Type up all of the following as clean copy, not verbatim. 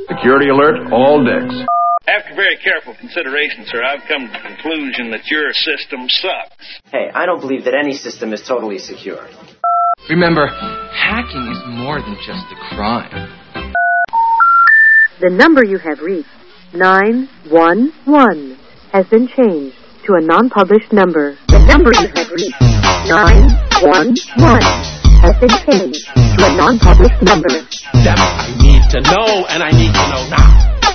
Security alert, all decks. After very careful consideration, sir, I've come to the conclusion that your system sucks. Hey, I don't believe that any system is totally secure. Remember, hacking is more than just a crime. The number you have reached, 911, has been changed to a non-published number. The number you have reached, 911, has been changed to a non-published number. That I need to know, and I need to know now.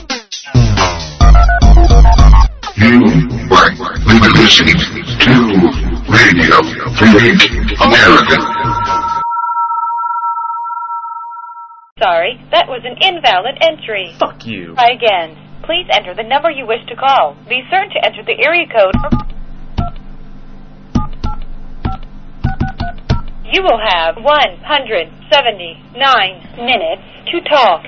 You are listening to Radio Free America. Sorry, that was an invalid entry. Fuck you. Try again. Please enter the number you wish to call. Be certain to enter the area code. You will have 179 minutes to talk.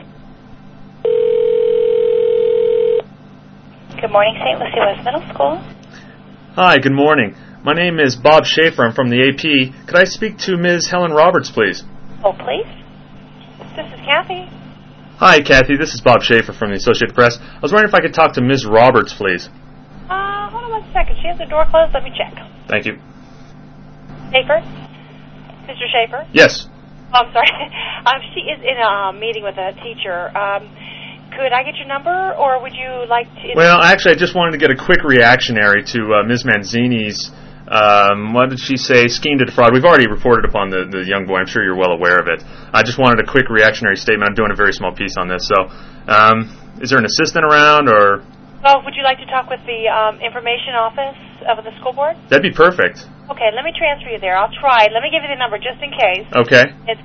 Good morning, St. Lucie West Middle School. Hi, good morning. My name is Bob Schaefer. I'm from the AP. Could I speak to Ms. Helen Roberts, please? Oh, please? This is Kathy. Hi, Kathy. This is Bob Schaefer from the Associated Press. I was wondering if I could talk to Ms. Roberts, please. Hold on 1 second. She has the door closed. Let me check. Thank you. Schaefer? Mr. Schaefer? Yes. Oh, I'm sorry. She is in a meeting with a teacher. Could I get your number, or would you like to... Well, actually, I just wanted to get a quick reactionary to Ms. Manzini's, what did she say, scheme to defraud. We've already reported upon the young boy. I'm sure you're well aware of it. I just wanted a quick reactionary statement. I'm doing a very small piece on this. So, is there an assistant around, or... Well, would you like to talk with the information office of the school board? That'd be perfect. Okay, let me transfer you there. I'll try. Let me give you the number just in case. Okay. It's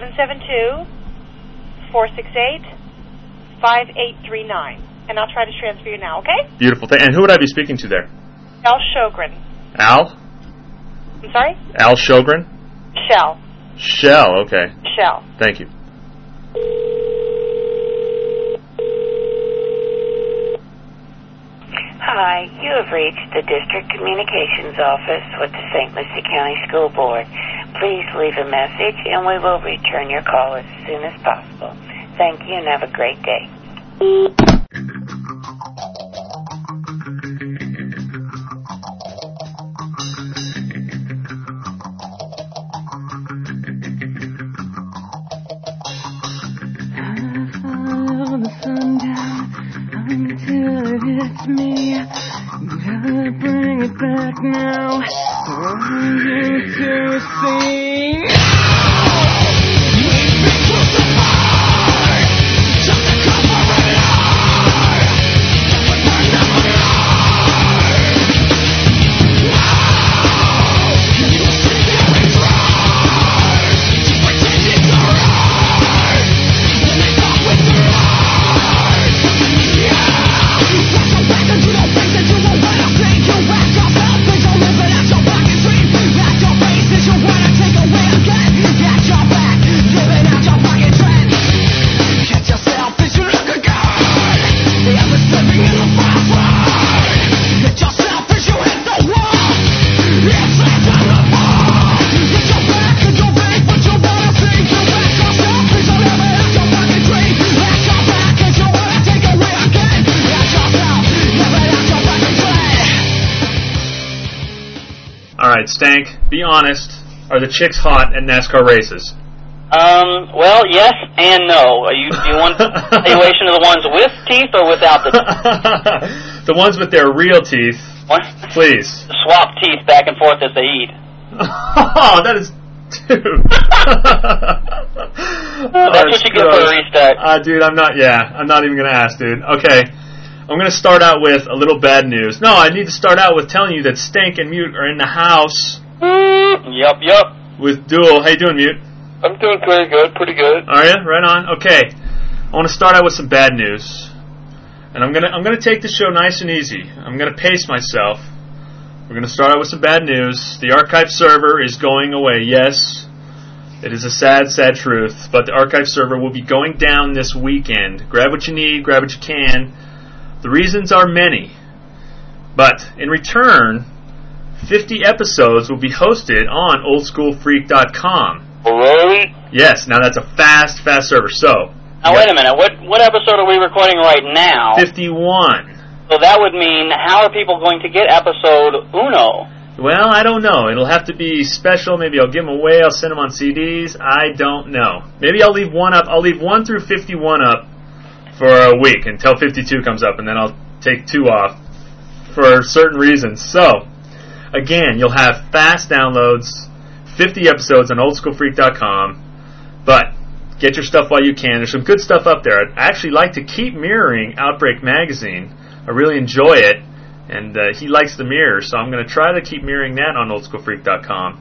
772-468-5839. And I'll try to transfer you now, okay? Beautiful. And who would I be speaking to there? Al Shogren. Al? I'm sorry? Al Shogren? Shell. Shell, okay. Shell. Thank you. Hi, you have reached the District Communications Office with the St. Lucie County School Board. Please leave a message and we will return your call as soon as possible. Thank you and have a great day. Until it hits me, gotta bring it back now. I'm going to sing. You've been crucified, just to cover it up. But never lie. You sit there and try to pretend it's alright. When they talk with their eyes. Stank, be honest. Are the chicks hot at NASCAR races? Well, yes and no. You want evaluation of the ones with teeth or without the teeth? The ones with their real teeth. What? Please. Swap teeth back and forth as they eat. Oh, that is... Dude. That's what you get for a restart. Dude, I'm not even going to ask, dude. Okay. I'm going to start out with a little bad news. No, I need to start out with telling you that Stank and Mute are in the house. Yup. With Duel. How you doing, Mute? I'm doing pretty good. Are you? Right on. Okay. I want to start out with some bad news. And I'm gonna take the show nice and easy. I'm going to pace myself. We're going to start out with some bad news. The archive server is going away. Yes, it is a sad, sad truth. But the archive server will be going down this weekend. Grab what you need. Grab what you can. The reasons are many, but in return, 50 episodes will be hosted on oldschoolfreak.com. Really? Yes, now that's a fast server. So, now wait a minute. What what episode are we recording right now? 51. So that would mean, how are people going to get episode uno? Well, I don't know. It'll have to be special. Maybe I'll give them away. I'll send them on CDs. I don't know. Maybe I'll leave one up. I'll leave 1 through 51 up for a week until 52 comes up, and then I'll take 2 off for certain reasons. So, again, you'll have fast downloads, 50 episodes on oldschoolfreak.com, but get your stuff while you can. There's some good stuff up there. I'd actually like to keep mirroring Outbreak Magazine. I really enjoy it, and he likes the mirror, so I'm going to try to keep mirroring that on oldschoolfreak.com.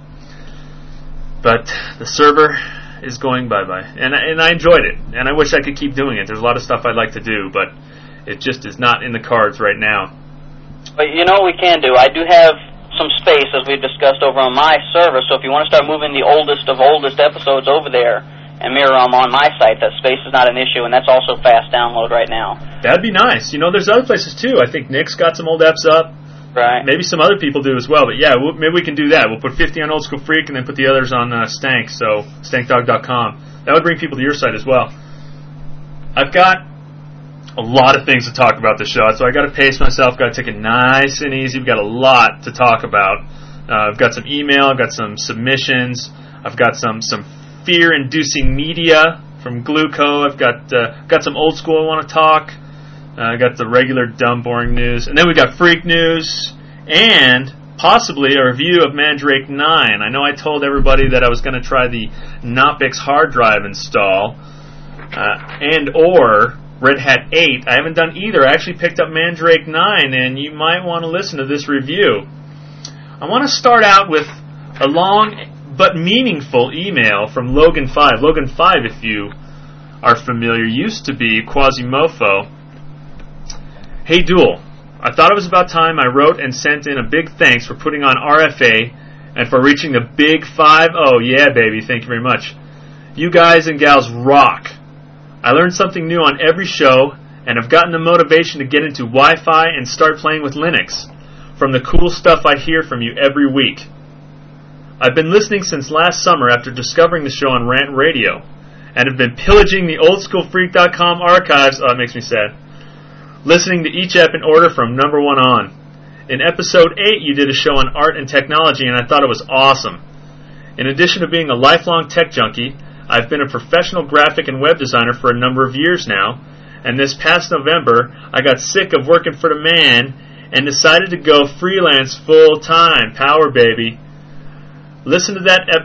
But the server is going bye-bye, and I enjoyed it, and I wish I could keep doing it. There's a lot of stuff I'd like to do, but it just is not in the cards right now. But you know what we can do? I do have some space, as we've discussed, over on my server, so if you want to start moving the oldest of oldest episodes over there and mirror them on my site, that space is not an issue, and that's also fast download right now. That'd be nice. You know, there's other places too. I think Nick's got some old eps up. Right. Maybe some other people do as well, but yeah, maybe we can do that. We'll put 50 on Old School Freak and then put the others on Stank, so stankdog.com. That would bring people to your site as well. I've got a lot of things to talk about this show, so I got to pace myself, got to take it nice and easy. We've got a lot to talk about. I've got some email, I've got some submissions, I've got some fear-inducing media from Gluco. I've got some old school I want to talk. I got the regular dumb, boring news. And then we got freak news and possibly a review of Mandrake 9. I know I told everybody that I was going to try the Knoppix hard drive install and or Red Hat 8. I haven't done either. I actually picked up Mandrake 9, and you might want to listen to this review. I want to start out with a long but meaningful email from Logan5. Logan5, if you are familiar, used to be Quasimofo. Hey, Duel. I thought it was about time I wrote and sent in a big thanks for putting on RFA and for reaching the big 5-0. Yeah, baby, thank you very much. You guys and gals rock. I learned something new on every show and have gotten the motivation to get into Wi-Fi and start playing with Linux from the cool stuff I hear from you every week. I've been listening since last summer after discovering the show on Rant Radio and have been pillaging the oldschoolfreak.com archives. Oh, it makes me sad. Listening to each ep in order from number 1 on. In episode 8, you did a show on art and technology, and I thought it was awesome. In addition to being a lifelong tech junkie, I've been a professional graphic and web designer for a number of years now, and this past November, I got sick of working for the man and decided to go freelance full-time. Power, baby. Listening to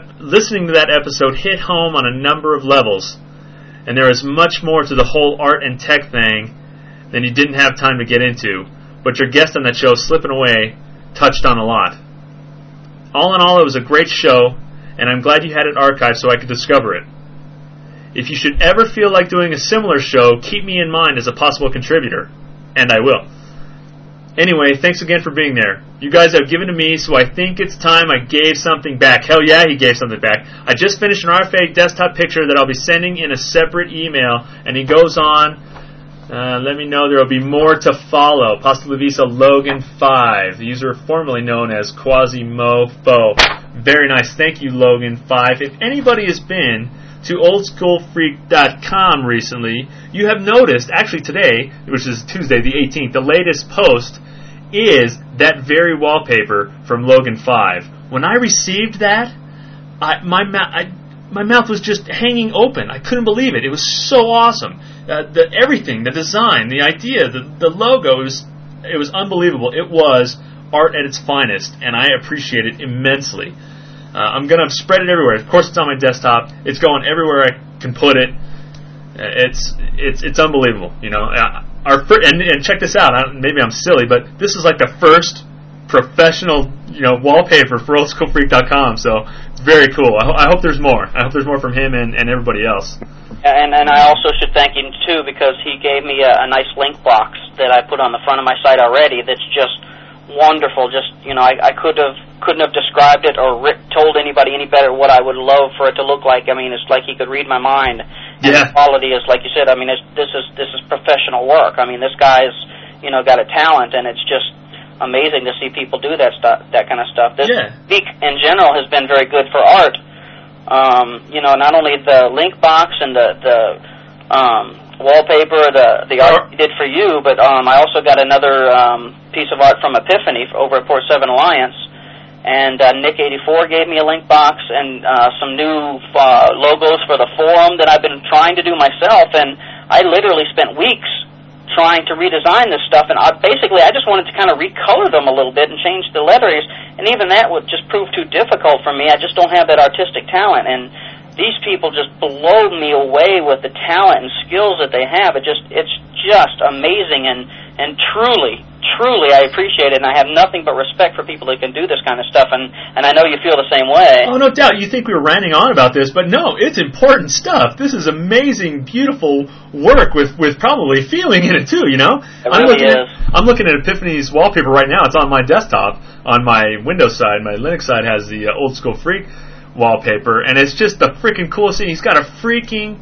that episode hit home on a number of levels, and there is much more to the whole art and tech thing than you didn't have time to get into, but your guest on that show, Slipping Away, touched on a lot. All in all, it was a great show, and I'm glad you had it archived so I could discover it. If you should ever feel like doing a similar show, keep me in mind as a possible contributor, and I will. Anyway, thanks again for being there. You guys have given to me, so I think it's time I gave something back. Hell yeah, he gave something back. I just finished an RFA desktop picture that I'll be sending in a separate email, and he goes on, let me know there will be more to follow. Pasta La Visa Logan 5, the user formerly known as Quasimofo. Very nice. Thank you, Logan 5. If anybody has been to oldschoolfreak.com recently, you have noticed, actually today, which is Tuesday the 18th, the latest post is that very wallpaper from Logan 5. When I received that, my mouth was just hanging open. I couldn't believe it. It was so awesome. Everything, the design, the idea, the logo, it was unbelievable. It was art at its finest, and I appreciate it immensely. I'm going to spread it everywhere. Of course, it's on my desktop. It's going everywhere I can put it. It's unbelievable. You know, and check this out. Maybe I'm silly, but this is like the first professional, wallpaper for oldschoolfreak.com. So it's very cool. I hope there's more. I hope there's more from him and everybody else. And I also should thank him too, because he gave me a nice link box that I put on the front of my site already. That's just wonderful. Just I couldn't have described it or told anybody any better what I would love for it to look like. I mean, it's like he could read my mind. And the quality is, like you said, I mean, this is professional work. I mean, this guy's got a talent, and it's just amazing to see people do that kind of stuff. This week in general has been very good for art. Not only the link box and the wallpaper, the art he did for you, but I also got another piece of art from Epiphany over at Port 7 Alliance. And Nick84 gave me a link box and some new logos for the forum that I've been trying to do myself. And I literally spent weeks trying to redesign this stuff. And I just wanted to kind of recolor them a little bit and change the letterings. And even that would just prove too difficult for me. I just don't have that artistic talent. And these people just blow me away with the talent and skills that they have. It's just amazing and truly I appreciate it, and I have nothing but respect for people that can do this kind of stuff, and I know you feel the same way. Oh, no doubt. You think we were ranting on about this, but no, it's important stuff. This is amazing, beautiful work with probably feeling in it, too, you know? It really is. I'm looking at Epiphany's wallpaper right now. It's on my desktop. On my Windows side, my Linux side has the Old School Freak wallpaper, and it's just the freaking coolest thing. He's got a freaking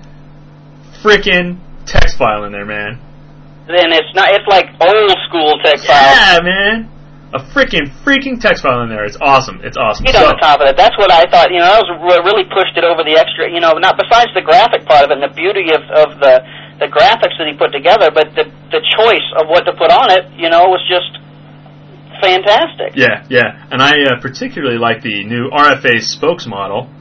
text file in there, man. Then it's like old school text file. Yeah, man. A freaking text file in there. It's awesome. It's awesome. On the top of it. That's what I thought. You know, that was really pushed it over the extra, you know, not besides the graphic part of it and the beauty of the graphics that he put together, but the choice of what to put on it, you know, was just fantastic. Yeah. And I particularly like the new RFA spokes model.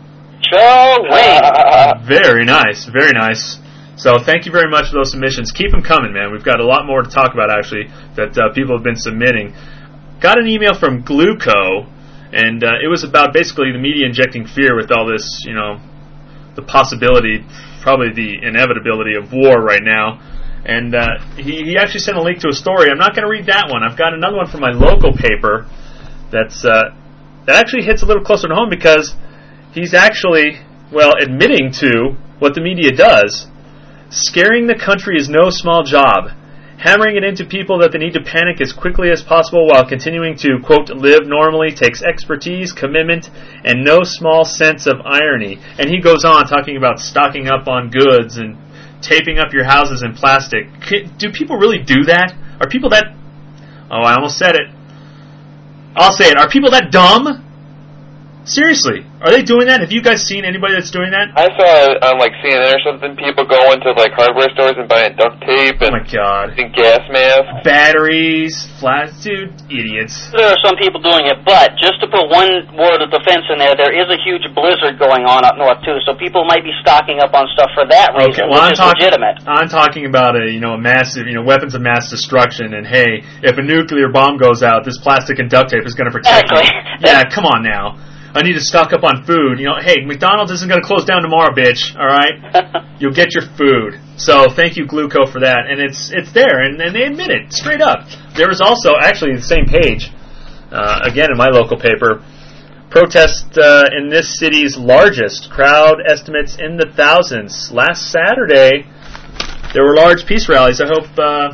Very nice. So thank you very much for those submissions. Keep them coming, man. We've got a lot more to talk about, actually, that people have been submitting. Got an email from Gluco, and it was about basically the media injecting fear with all this, you know, the possibility, probably the inevitability of war right now. And he actually sent a link to a story. I'm not going to read that one. I've got another one from my local paper that actually hits a little closer to home because he's actually, admitting to what the media does. Scaring the country is no small job. Hammering it into people that they need to panic as quickly as possible while continuing to, quote, live normally takes expertise, commitment, and no small sense of irony. And he goes on talking about stocking up on goods and taping up your houses in plastic. Do people really do that? Are people that... Oh, I almost said it. I'll say it. Are people that dumb? Seriously, are they doing that? Have you guys seen anybody that's doing that? I saw on like CNN or something, people go into like hardware stores and buying duct tape and, oh my God, and gas masks, batteries, dude, idiots. There are some people doing it, but just to put one word of defense in there is a huge blizzard going on up north too, so people might be stocking up on stuff for that reason, which is legitimate. I'm talking about a massive, weapons of mass destruction, and hey, if a nuclear bomb goes out, this plastic and duct tape is going to protect you. Yeah, come on now. I need to stock up on food. Hey, McDonald's isn't going to close down tomorrow, bitch. All right? You'll get your food. So thank you, Gluco, for that. And it's there, and they admit it, straight up. There was also, actually, the same page, again in my local paper, protest in this city's largest, crowd estimates in the thousands. Last Saturday, there were large peace rallies. I hope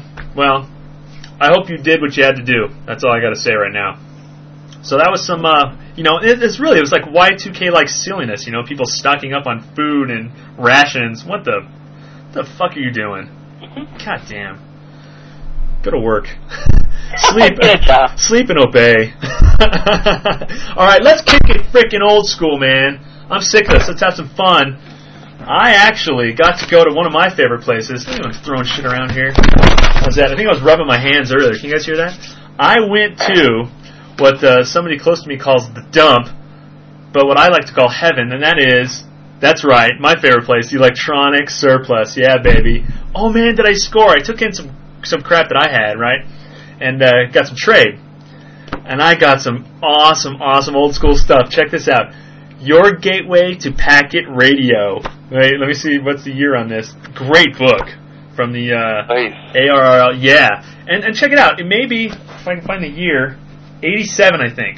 you did what you had to do. That's all I got to say right now. So that was some, it was like Y2K-like silliness, people stocking up on food and rations. What the fuck are you doing? God damn. Go to work. Sleep and obey. Alright, let's kick it frickin' old school, man. I'm sick of this. Let's have some fun. I actually got to go to one of my favorite places. I think I'm throwing shit around here. What was that? I think I was rubbing my hands earlier. Can you guys hear that? I went to what somebody close to me calls the dump, but what I like to call heaven, and that's right, my favorite place, the Electronic Surplus. Yeah, baby. Oh man, did I score? I took in some crap that I had, right, and got some trade, and I got some awesome old school stuff. Check this out. Your Gateway to Packet Radio. Wait, let me see, what's the year on this? Great book from the ARRL. Yeah, and check it out. It may be, if I can find the year, 87, I think.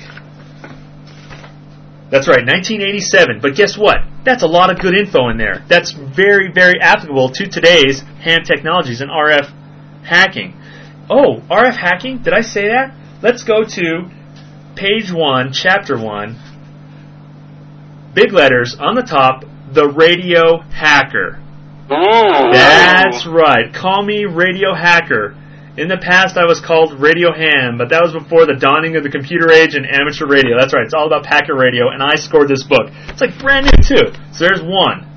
That's right, 1987. But guess what? That's a lot of good info in there. That's very, very applicable to today's ham technologies and RF hacking. Oh, RF hacking? Did I say that? Let's go to page 1, chapter 1. Big letters on the top, the Radio Hacker. Ooh. That's right. Call me Radio Hacker. In the past, I was called Radio Ham, but that was before the dawning of the computer age and amateur radio. That's right, it's all about packet radio, and I scored this book. It's like brand new, too. So there's one.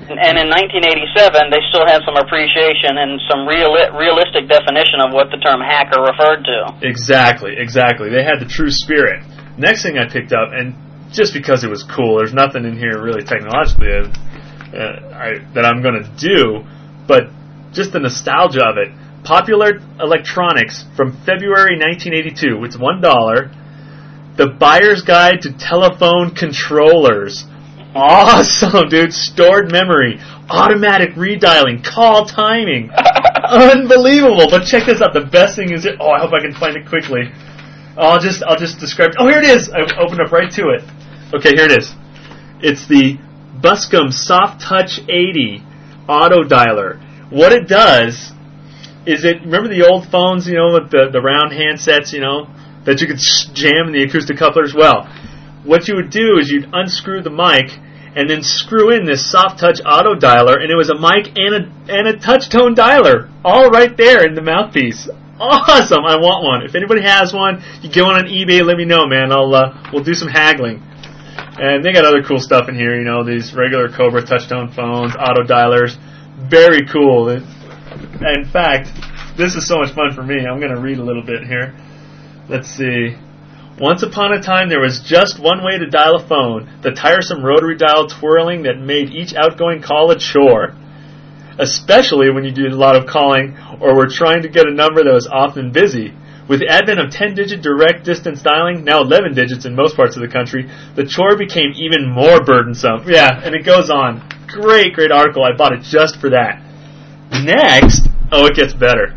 And in 1987, they still had some appreciation and some realistic definition of what the term hacker referred to. Exactly. They had the true spirit. Next thing I picked up, and just because it was cool, there's nothing in here really technologically that I'm going to do, but just the nostalgia of it. Popular Electronics from February 1982. It's $1. The Buyer's Guide to Telephone Controllers. Awesome, dude. Stored memory, automatic redialing, call timing. Unbelievable. But check this out. The best thing is I hope I can find it quickly. I'll just describe. Oh, here it is. I opened up right to it. Okay, here it is. It's the Buscom Soft Touch 80 auto dialer. What it does is remember the old phones, with the round handsets, that you could jam in the acoustic couplers? Well, what you would do is you'd unscrew the mic and then screw in this soft touch auto dialer, and it was a mic and a touch tone dialer all right there in the mouthpiece. Awesome! I want one. If anybody has one, you go on eBay. Let me know, man. We'll do some haggling. And they got other cool stuff in here. These regular Cobra touch tone phones, auto dialers. Very cool. In fact, this is so much fun for me. I'm going to read a little bit here. Let's see. Once upon a time, there was just one way to dial a phone, the tiresome rotary dial twirling that made each outgoing call a chore. Especially when you did a lot of calling or were trying to get a number that was often busy. With the advent of 10-digit direct distance dialing, now 11 digits in most parts of the country, the chore became even more burdensome. Yeah, and it goes on. Great article. I bought it just for that. Next, it gets better.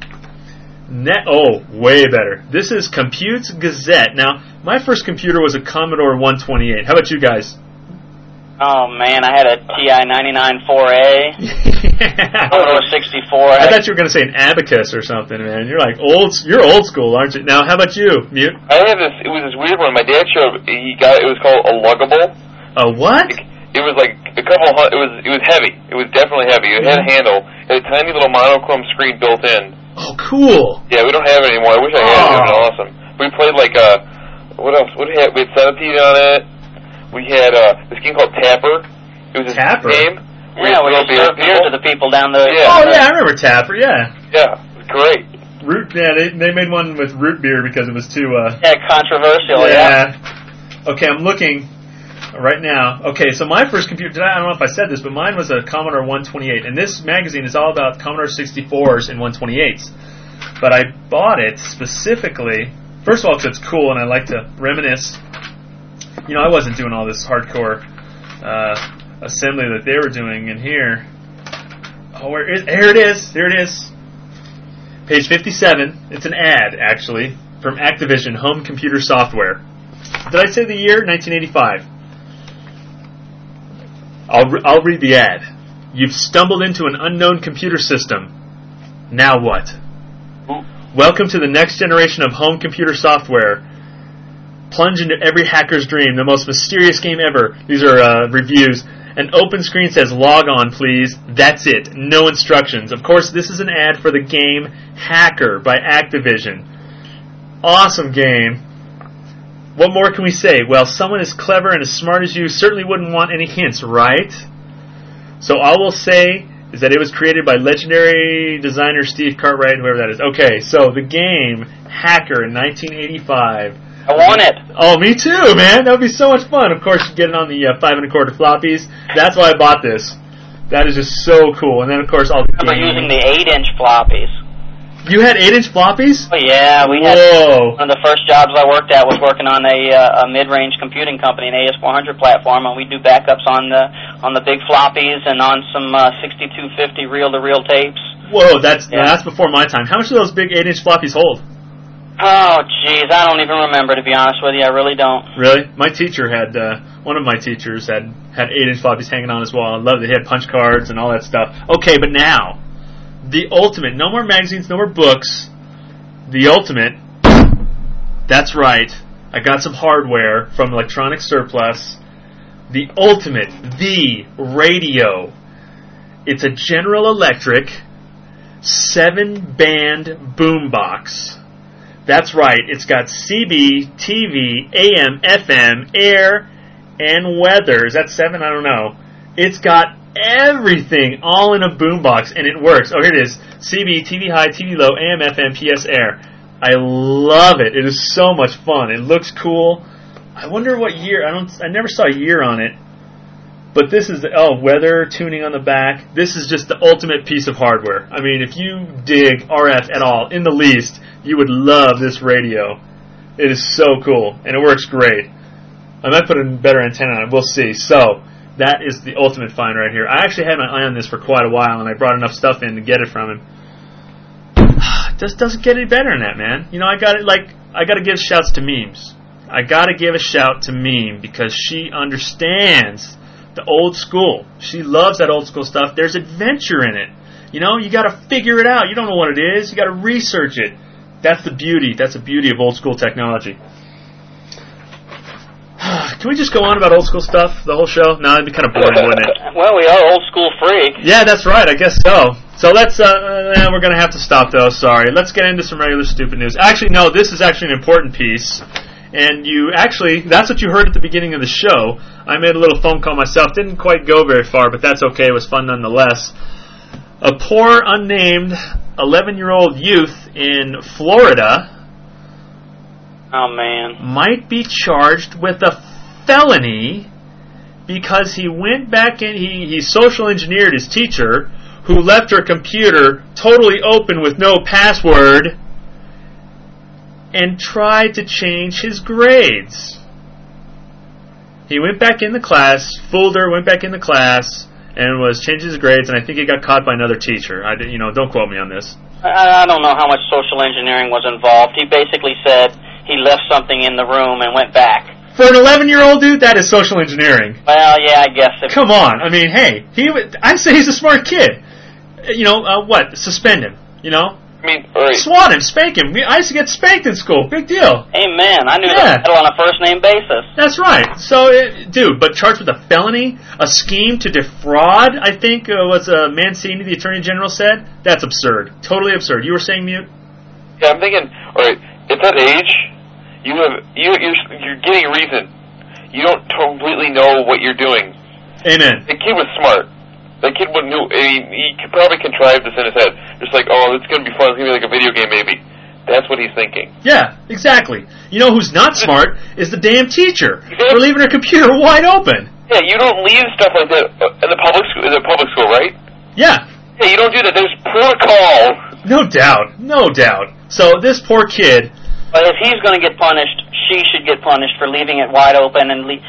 Way better. This is Compute's Gazette. Now, my first computer was a Commodore 128. How about you guys? Oh, man, I had a TI 99 4A. Commodore 64. I thought you were going to say an Abacus or something, man. You're old school, aren't you? Now, how about you, Mute? I had this. It was this weird one. My dad showed. It was called a luggable. A what? It was like a couple. It was heavy. It was definitely heavy. It had a handle. It had a tiny little monochrome screen built in. Oh, cool. Yeah, we don't have it anymore. I wish I had it. It would have been awesome. We played what else? What did we have? We had Centipede on it. We had this game called Tapper. It was this game. Yeah, we served beer to the people down there. Yeah. Oh, yeah, I remember Tapper, yeah. Yeah, it was great. They made one with root beer because it was too... controversial, yeah. Okay, I'm looking right now. Okay, so my first computer, I don't know if I said this, but mine was a Commodore 128. And this magazine is all about Commodore 64s and 128s. But I bought it specifically, first of all, because it's cool and I like to reminisce. I wasn't doing all this hardcore assembly that they were doing in here. Here it is. Page 57. It's an ad, actually, from Activision Home Computer Software. Did I say the year? 1985. I'll read the ad. You've stumbled into an unknown computer system. Now what? Welcome to the next generation of home computer software. Plunge into every hacker's dream, the most mysterious game ever. These are reviews. An open screen says, log on, please. That's it. No instructions. Of course, this is an ad for the game Hacker by Activision. Awesome game. What more can we say? Well, someone as clever and as smart as you certainly wouldn't want any hints, right? So all we'll say is that it was created by legendary designer Steve Cartwright, whoever that is. Okay, so the game Hacker in 1985. I want it. Oh, me too, man. That would be so much fun. Of course, you get it on the 5 1/4 floppies. That's why I bought this. That is just so cool. And then, of course, all the I'm using the 8-inch floppies. You had 8-inch floppies? Oh, yeah. We had one of the first jobs I worked at was working on a mid-range computing company, an AS400 platform, and we do backups on the big floppies and on some 6250 reel-to-reel tapes. Whoa, that's before my time. How much do those big 8-inch floppies hold? Oh, jeez, I don't even remember, to be honest with you. I really don't. Really? My teacher had, one of my teachers had 8-inch floppies hanging on his wall. I loved it. He had punch cards and all that stuff. Okay, but now, the ultimate. No more magazines, no more books. The ultimate. That's right. I got some hardware from Electronic Surplus. The ultimate. The radio. It's a General Electric 7-band boombox. That's right, it's got CB, TV, AM, FM, air, and weather. Is that 7? I don't know. It's got everything all in a boombox, and it works. Oh, here it is. CB, TV high, TV low, AM, FM, PS air. I love it. It is so much fun. It looks cool. I wonder what year. I never saw a year on it. But this is weather tuning on the back. This is just the ultimate piece of hardware. I mean, if you dig RF at all, in the least, you would love this radio. It is so cool, and it works great. I might put a better antenna on it. We'll see. So, that is the ultimate find right here. I actually had my eye on this for quite a while, and I brought enough stuff in to get it from him. It just doesn't get any better than that, man. You know, I got to give shouts to Memes. I got to give a shout to Meme because she understands the old school. She loves that old school stuff. There's adventure in it. You know, you got to figure it out. You don't know what it is. You got to research it. That's the beauty. That's the beauty of old school technology. Can we just go on about old school stuff the whole show? No, it'd be kind of boring, wouldn't it? Well, we are old school freaks. Yeah, that's right. I guess so. So let's, we're going to have to stop though. Sorry. Let's get into some regular stupid news. Actually, no, this is actually an important piece. And that's what you heard at the beginning of the show. I made a little phone call myself. Didn't quite go very far, but that's okay. It was fun nonetheless. A poor, unnamed 11-year-old youth in Florida might be charged with a felony because he went back in, he social engineered his teacher, who left her computer totally open with no password, and tried to change his grades. He went back in the class, fooled her, went back in the class, and was changing his grades, and I think he got caught by another teacher. Don't quote me on this. I don't know how much social engineering was involved. He basically said he left something in the room and went back. For an 11-year-old dude, that is social engineering. Well, yeah, I guess. Come on. I mean, hey, I'd say he's a smart kid. Suspend him, I mean, right. Swat him, spank him. I used to get spanked in school. Big deal. Amen. I knew that on a first-name basis. That's right. So, but charged with a felony, a scheme to defraud, I think was Mancini, the Attorney General, said. That's absurd. Totally absurd. You were saying, Mute? Yeah, I'm thinking, all right, at that age, you're getting a reason. You don't completely know what you're doing. Amen. The kid was smart. That kid wouldn't know. He could probably contrive this in his head. Just like, it's going to be fun. It's going to be like a video game, maybe. That's what he's thinking. Yeah, exactly. You know who's not smart is the damn teacher for leaving her computer wide open. Yeah, you don't leave stuff like that in the public school, right? Yeah. Yeah, you don't do that. There's protocol. No doubt. So this poor kid. But if he's going to get punished, she should get punished for leaving it wide open.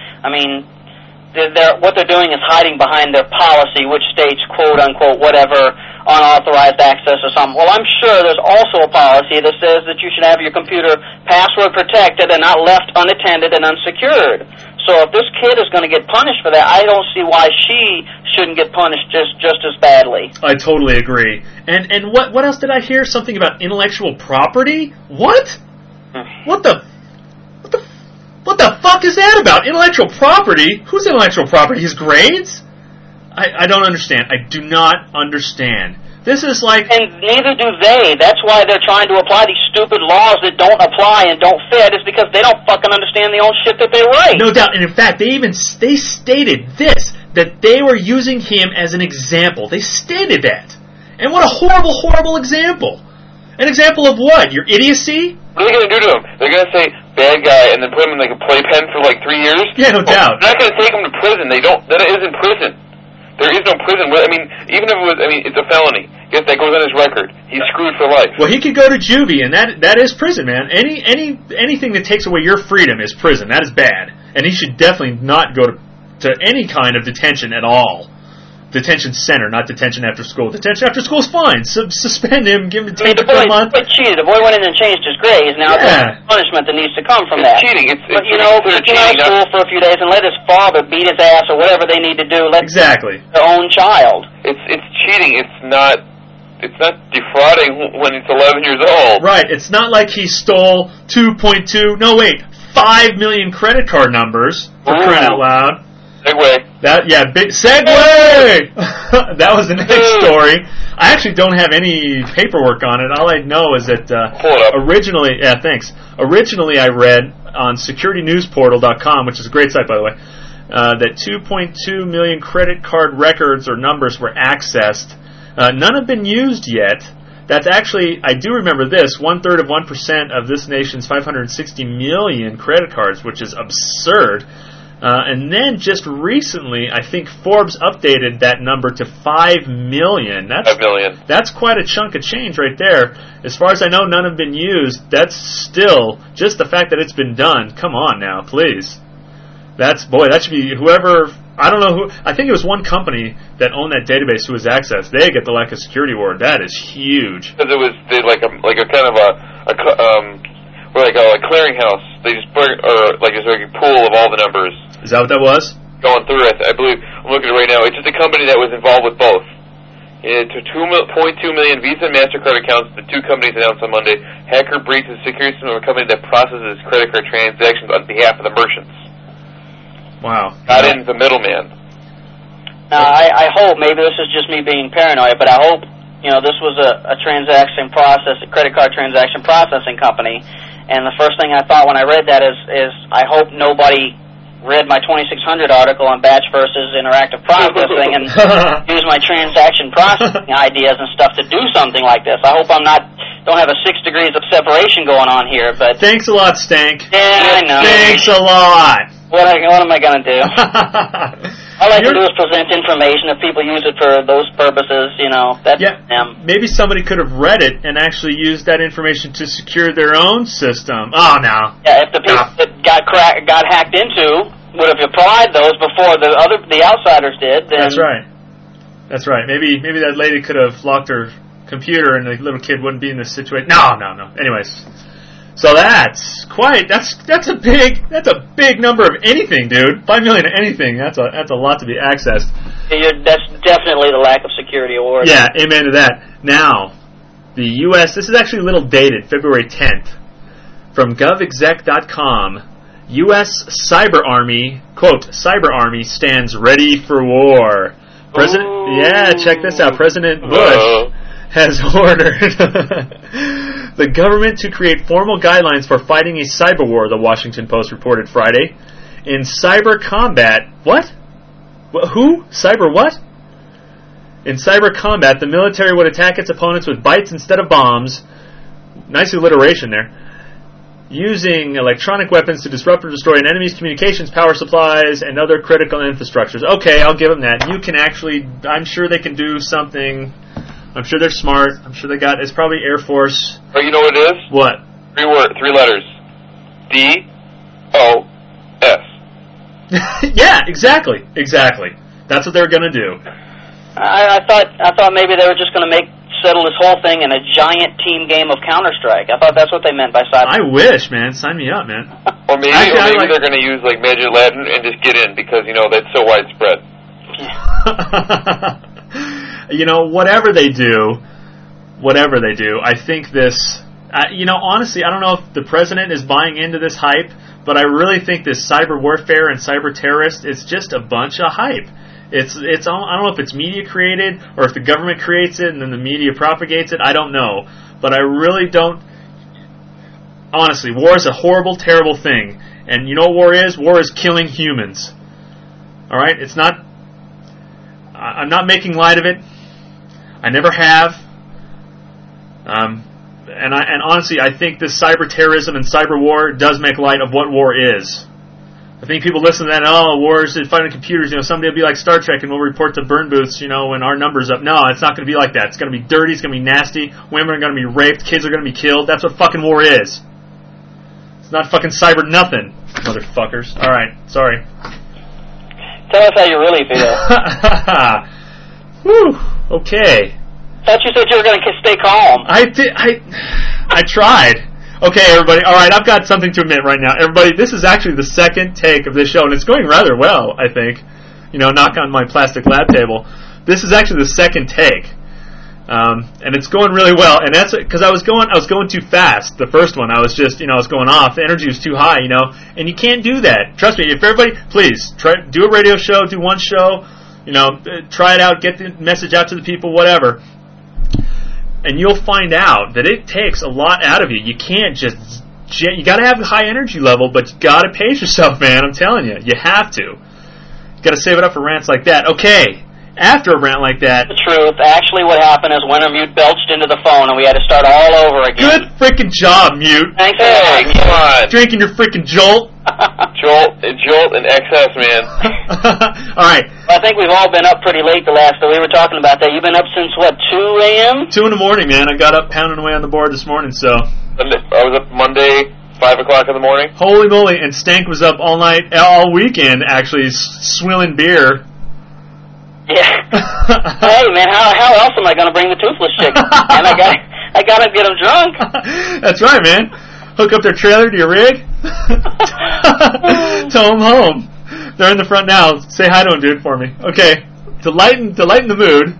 What they're doing is hiding behind their policy, which states, quote unquote, whatever, unauthorized access or something. Well, I'm sure there's also a policy that says that you should have your computer password protected and not left unattended and unsecured. So if this kid is going to get punished for that, I don't see why she shouldn't get punished just as badly. I totally agree. And what else did I hear? Something about intellectual property? What? What the fuck is that about? Intellectual property? Whose intellectual property? His grades? I don't understand. I do not understand. This is like... And neither do they. That's why they're trying to apply these stupid laws that don't apply and don't fit, is because they don't fucking understand the own shit that they write. No doubt. And in fact, they stated this, that they were using him as an example. They stated that. And what a horrible, horrible example. An example of what? Your idiocy? What are they going to do to him? They're going to say, bad guy, and then put him in like a playpen for like 3 years? Yeah, no doubt. They're not going to take him to prison. That isn't prison. There is no prison. I mean, even if it was, it's a felony. Yes, that goes on his record. He's screwed for life. Well, he could go to juvie, and that is prison, man. Anything that takes away your freedom is prison. That is bad. And he should definitely not go to any kind of detention at all. Detention center, not detention after school. Detention after school is fine. Suspend him, give him a month. The boy cheated. The boy went in and changed his grades. Now there's punishment that needs to come from that. Cheating. It's put him out of school for a few days and let his father beat his ass or whatever they need to do. Exactly. Their own child. It's cheating. It's not defrauding when he's 11 years old. Right. It's not like he stole 5 million credit card numbers for crying out loud. Segway. Big Segway! That was the next story. I actually don't have any paperwork on it. All I know is that originally I read on securitynewsportal.com, which is a great site, by the way, that 2.2 million credit card records or numbers were accessed. None have been used yet. That's actually, I do remember this, 1/3 of 1% of this nation's 560 million credit cards, which is absurd. And then just recently, I think Forbes updated that number to 5 million. 5 million. That's quite a chunk of change right there. As far as I know, none have been used. That's still, just the fact that it's been done, come on now, please. That should be whoever, I don't know who, I think it was one company that owned that database who was accessed. They get the lack of security award. That is huge. Because it was like a kind of a clearinghouse. They just bring, or like it's like a pool of all the numbers. Is that what that was? Going through it, I believe. I'm looking at it right now. It's just a company that was involved with both. To 2.2 million Visa and MasterCard accounts, the two companies announced on Monday, hacker breached the security system of a company that processes credit card transactions on behalf of the merchants. Wow. Got in the middleman. Now, I hope, maybe this is just me being paranoid, but I hope, this was a credit card transaction processing company, and the first thing I thought when I read that is I hope nobody read my 2600 article on batch versus interactive processing and use my transaction processing ideas and stuff to do something like this. I hope don't have a 6 degrees of separation going on here, but... Thanks a lot, Stank. Yeah, I know. Thanks a lot. What am I going to do? All I can do is present information. If people use it for those purposes, that's them. Maybe somebody could have read it and actually used that information to secure their own system. Oh, no. Yeah, if the people that got hacked into would have applied those before the outsiders did, then... That's right. Maybe that lady could have locked her computer and the little kid wouldn't be in this situation. No. Anyways. So that's a big number of anything, dude. 5 million of anything. That's a lot to be accessed. That's definitely the lack of security award. Yeah, amen to that. Now, the U.S. This is actually a little dated, February 10th, from govexec.com. U.S. Cyber Army, quote, Cyber Army stands ready for war. Check this out. President Bush has ordered the government to create formal guidelines for fighting a cyber war, the Washington Post reported Friday. In cyber combat, what? Who? Cyber what? In cyber combat, the military would attack its opponents with bytes instead of bombs. Nice alliteration there. Using electronic weapons to disrupt or destroy an enemy's communications, power supplies, and other critical infrastructures. Okay, I'll give them that. You can actually, I'm sure they can do something. I'm sure they're smart. I'm sure it's probably Air Force. Oh, you know what it is? What? 3 letters. DOS. Yeah, exactly. That's what they're going to do. I thought maybe they were just going to settle this whole thing in a giant team game of Counter-Strike. I thought that's what they meant by cyber. I wish, man. Sign me up, man. Or maybe they're going to use like Magic Latin and just get in because that's so widespread. Whatever they do, I think this. Honestly, I don't know if the president is buying into this hype, but I really think this cyber warfare and cyber terrorist is just a bunch of hype. It's I don't know if it's media created or if the government creates it and then the media propagates it. I don't know, but I really don't. Honestly, war is a horrible, terrible thing, and you know what war is? War is killing humans. All right, it's not. I'm not making light of it. I never have. And honestly, I think this cyber terrorism and cyber war does make light of what war is. I think people listen to that, war is fighting computers, someday it'll be like Star Trek and we'll report to burn booths, when our number's up. No, it's not going to be like that. It's going to be dirty, it's going to be nasty, women are going to be raped, kids are going to be killed. That's what fucking war is. It's not fucking cyber nothing, motherfuckers. Alright, sorry. Tell us how you really feel. Whew, okay. Thought you said you were going to stay calm. I tried. Okay, everybody. All right, I've got something to admit right now. Everybody, this is actually the second take of this show, and it's going rather well, I think. Knock on my plastic lab table. This is actually the second take. And it's going really well, and that's because I was going too fast. The first one, I was just, I was going off. The energy was too high, and you can't do that. Trust me. If everybody, please do a radio show, do one show, try it out, get the message out to the people, whatever. And you'll find out that it takes a lot out of you. You can't you got to have a high energy level, but you got to pace yourself, man. I'm telling you, you have to. Got to save it up for rants like that. Okay. After a rant like that... The truth. Actually, what happened is Wintermute belched into the phone, and we had to start all over again. Good freaking job, Mute. Thanks for that, Mute. Come on. Drinking your freaking Jolt. Jolt and excess, man. All right. Well, I think we've all been up pretty late the last, we were talking about that. You've been up since, what, 2 a.m.? 2 in the morning, man. I got up pounding away on the board this morning, so... I was up Monday, 5 o'clock in the morning. Holy moly, and Stank was up all night, all weekend, actually, swilling beer. Yeah. Hey, man, how else am I going to bring the toothless chick? And I gotta get them drunk. That's right, man. Hook up their trailer to your rig. Tow them home. They're in the front now. Say hi to them, dude, for me. Okay. To lighten the mood.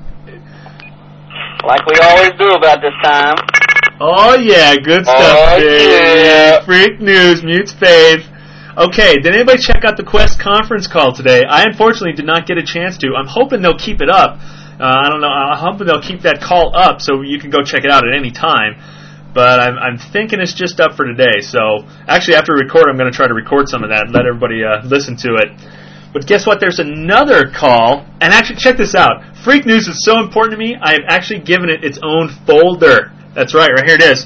Like we always do about this time. Oh, yeah. Good stuff, baby. Yeah. Freak news. Mute's fave. Okay, did anybody check out the Quest conference call today? I unfortunately did not get a chance to. I'm hoping they'll keep it up. I don't know. I'm hoping they'll keep that call up so you can go check it out at any time. But I'm thinking it's just up for today. So actually, after we record, I'm going to try to record some of that and let everybody listen to it. But guess what? There's another call. And actually, check this out. Freak news is so important to me, I have actually given it its own folder. That's right. Right here it is.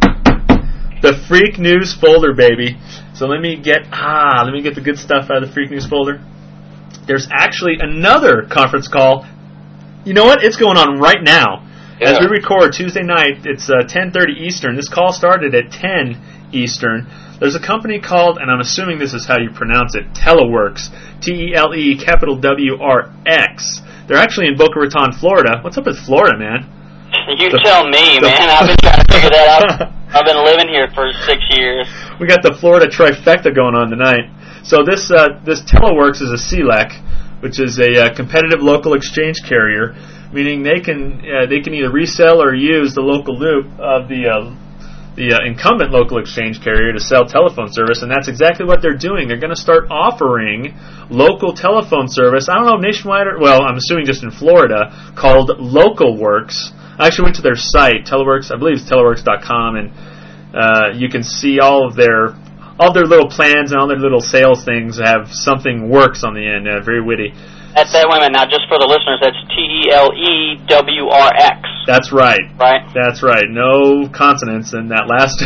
The Freak News folder, baby. So let me get the good stuff out of the Freak News folder. There's actually another conference call. You know what? It's going on right now. Yeah. As we record Tuesday night, it's 10:30 Eastern. This call started at 10 Eastern. There's a company called, and I'm assuming this is how you pronounce it, Teleworks. T-E-L-E, capital W-R-X. They're actually in Boca Raton, Florida. What's up with Florida, man? You tell me, man. I've been trying to figure that out. I've been living here for 6 years. We got the Florida trifecta going on tonight. So this Teleworks is a CLEC, which is a competitive local exchange carrier, meaning they can either resell or use the local loop of the incumbent local exchange carrier to sell telephone service, and that's exactly what they're doing. They're going to start offering local telephone service. I don't know, nationwide, I'm assuming just in Florida, called LocalWorks. I actually went to their site, Teleworks. I believe it's teleworks.com, and you can see all of their little plans and all their little sales things have something works on the end. Very witty. Wait a minute, now just for the listeners, that's T-E-L-E-W-R-X. That's right. Right? That's right. No consonants in that last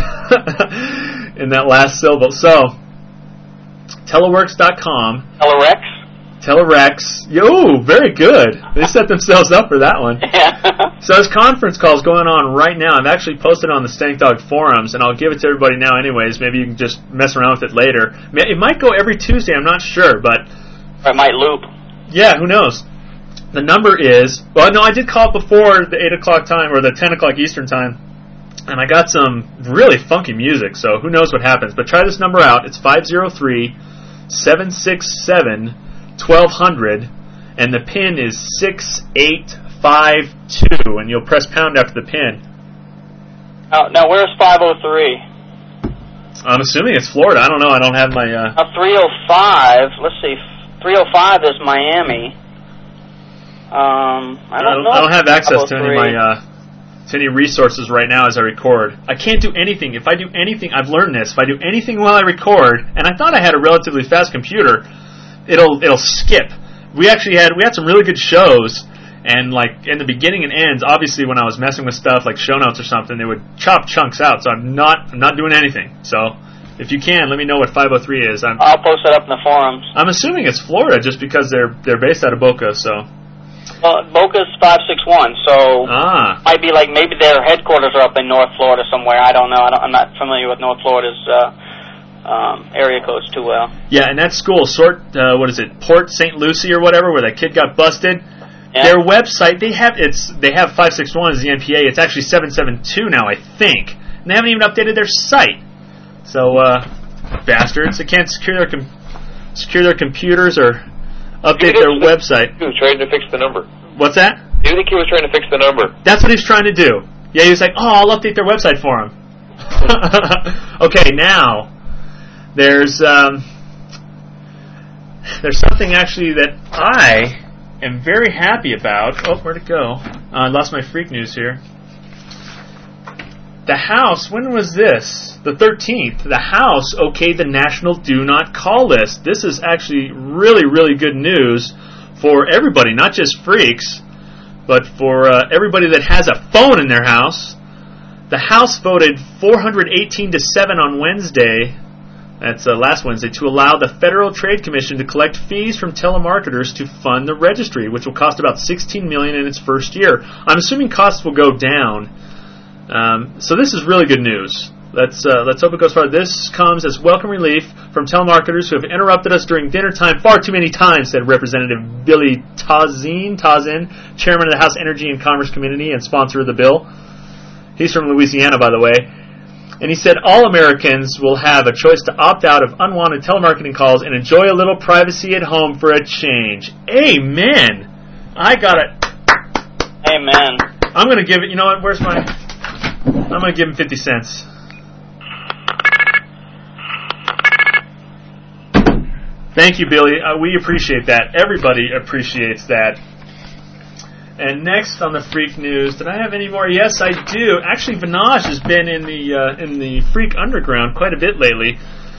syllable. So, teleworks.com. Telerex. Yo, very good. They set themselves up for that one. Yeah. So this conference call is going on right now. I've actually posted it on the Stank Dog forums, and I'll give it to everybody now anyways. Maybe you can just mess around with it later. It might go every Tuesday, I'm not sure, but... Or it might loop. Yeah, who knows? The number is... Well, no, I did call it before the 8 o'clock time, or the 10 o'clock Eastern time, and I got some really funky music, so who knows what happens. But try this number out. It's 503-767-1200, and the PIN is 6852, and you'll press pound after the PIN. Now, where's 503? I'm assuming it's Florida. I don't know. I don't have my... 305. Let's see. 305 is Miami. I don't have access to any of my to any resources right now as I record. I can't do anything. If I do anything, I've learned this. If I do anything while I record, and I thought I had a relatively fast computer, it'll skip. We had some really good shows, and like in the beginning and ends, obviously when I was messing with stuff like show notes or something, they would chop chunks out. So I'm not doing anything. So if you can, let me know what 503 is. I'll post it up in the forums. I'm assuming it's Florida just because they're based out of Boca. So. Well, Boca's 561, so might be like maybe their headquarters are up in North Florida somewhere. I don't know. I'm not familiar with North Florida's area codes too well. Yeah, and that school, Port St. Lucie or whatever, where that kid got busted. Yeah. Their website, they have 561 as the NPA. It's actually 772 now, I think. And they haven't even updated their site. So, bastards, they can't secure their computers or update their website. He was trying to fix the number. What's that? You think he was trying to fix the number? That's what he's trying to do. Yeah, he was like, I'll update their website for him. Okay, now, there's something actually that I am very happy about. Oh, where'd it go? I lost my freak news here. the House, when was this? The 13th. The House okayed the National Do Not Call list. This is actually really, really good news for everybody, not just freaks, but for everybody that has a phone in their house. The House voted 418 to 7 on Wednesday, that's last Wednesday, to allow the Federal Trade Commission to collect fees from telemarketers to fund the registry, which will cost about $16 million in its first year. I'm assuming costs will go down. So this is really good news. Let's hope it goes far. This comes as welcome relief from telemarketers who have interrupted us during dinner time far too many times, said Representative Billy Tazin, chairman of the House Energy and Commerce Committee and sponsor of the bill. He's from Louisiana, by the way. And he said all Americans will have a choice to opt out of unwanted telemarketing calls and enjoy a little privacy at home for a change. Amen. I got it. Amen. I'm going to give it, you know what, where's my... I'm going to give him 50 cents. Thank you, Billy. We appreciate that. Everybody appreciates that. And next on the Freak News, did I have any more? Yes, I do. Actually, Vanage has been in the Freak Underground quite a bit lately.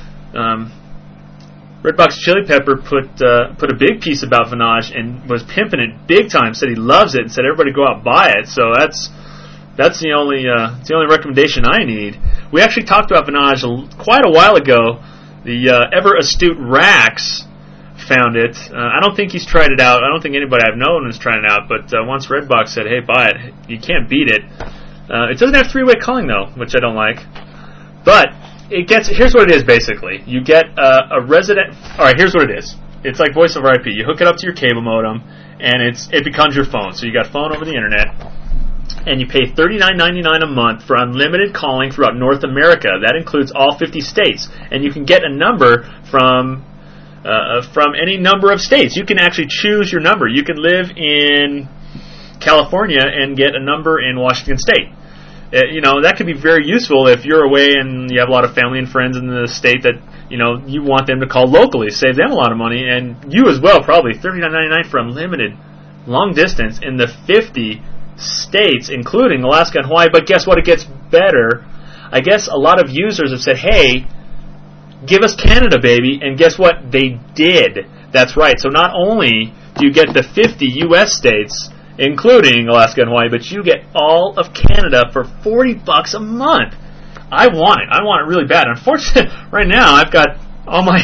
Redbox Chili Pepper put a big piece about Vanage and was pimping it big time. Said he loves it and said everybody go out and buy it. So that's the only recommendation I need. We actually talked about Vanage quite a while ago. The ever astute Rax found it. I don't think he's tried it out. I don't think anybody I've known has tried it out, but once Redbox said, hey, buy it, you can't beat it. It doesn't have three-way calling, though, which I don't like. But here's what it is, basically. You get a resident... All right, here's what it is. It's like voice over IP. You hook it up to your cable modem, and it becomes your phone. So you got phone over the internet, and you pay $39.99 a month for unlimited calling throughout North America. That includes all 50 states. And you can get a number from any number of states. You can actually choose your number. You can live in California and get a number in Washington State. That could be very useful if you're away and you have a lot of family and friends in the state that, you want them to call locally. Save them a lot of money, and you as well, probably. $39.99 for unlimited long distance in the 50 states, including Alaska and Hawaii. But guess what? It gets better. I guess a lot of users have said, hey, give us Canada, baby, and guess what? They did. That's right. So not only do you get the 50 U.S. states, including Alaska and Hawaii, but you get all of Canada for $40 a month. I want it. I want it really bad. Unfortunately, right now I've got all my,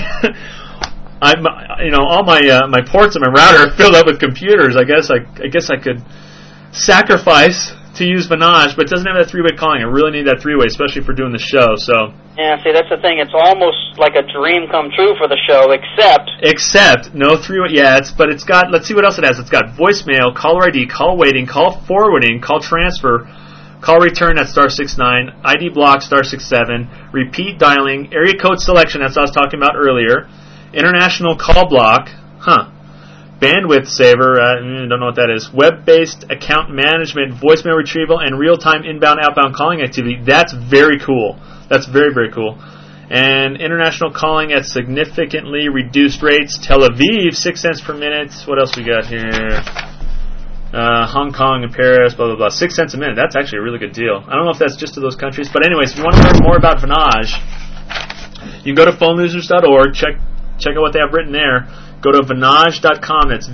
all my ports on my router filled up with computers. I guess I could sacrifice to use Vanage, but it doesn't have that three-way calling. I really need that three-way, especially for doing the show. So. Yeah, see, that's the thing. It's almost like a dream come true for the show, except no three-way. Yeah, but it's got. Let's see what else it has. It's got voicemail, caller ID, call waiting, call forwarding, call transfer, call return at *69, ID block *67, repeat dialing, area code selection. That's what I was talking about earlier. International call block. Bandwidth saver, don't know what that is. Web-based account management, voicemail retrieval, and real-time inbound-outbound calling activity. That's very cool. That's very, very cool. And international calling at significantly reduced rates. Tel Aviv, 6 cents per minute. What else we got here? Hong Kong and Paris, blah, blah, blah. 6 cents a minute. That's actually a really good deal. I don't know if that's just to those countries. But anyways, if you want to learn more about Vanage, you can go to phonelosers.org. Check out what they have written there. Go to Vanage.com. That's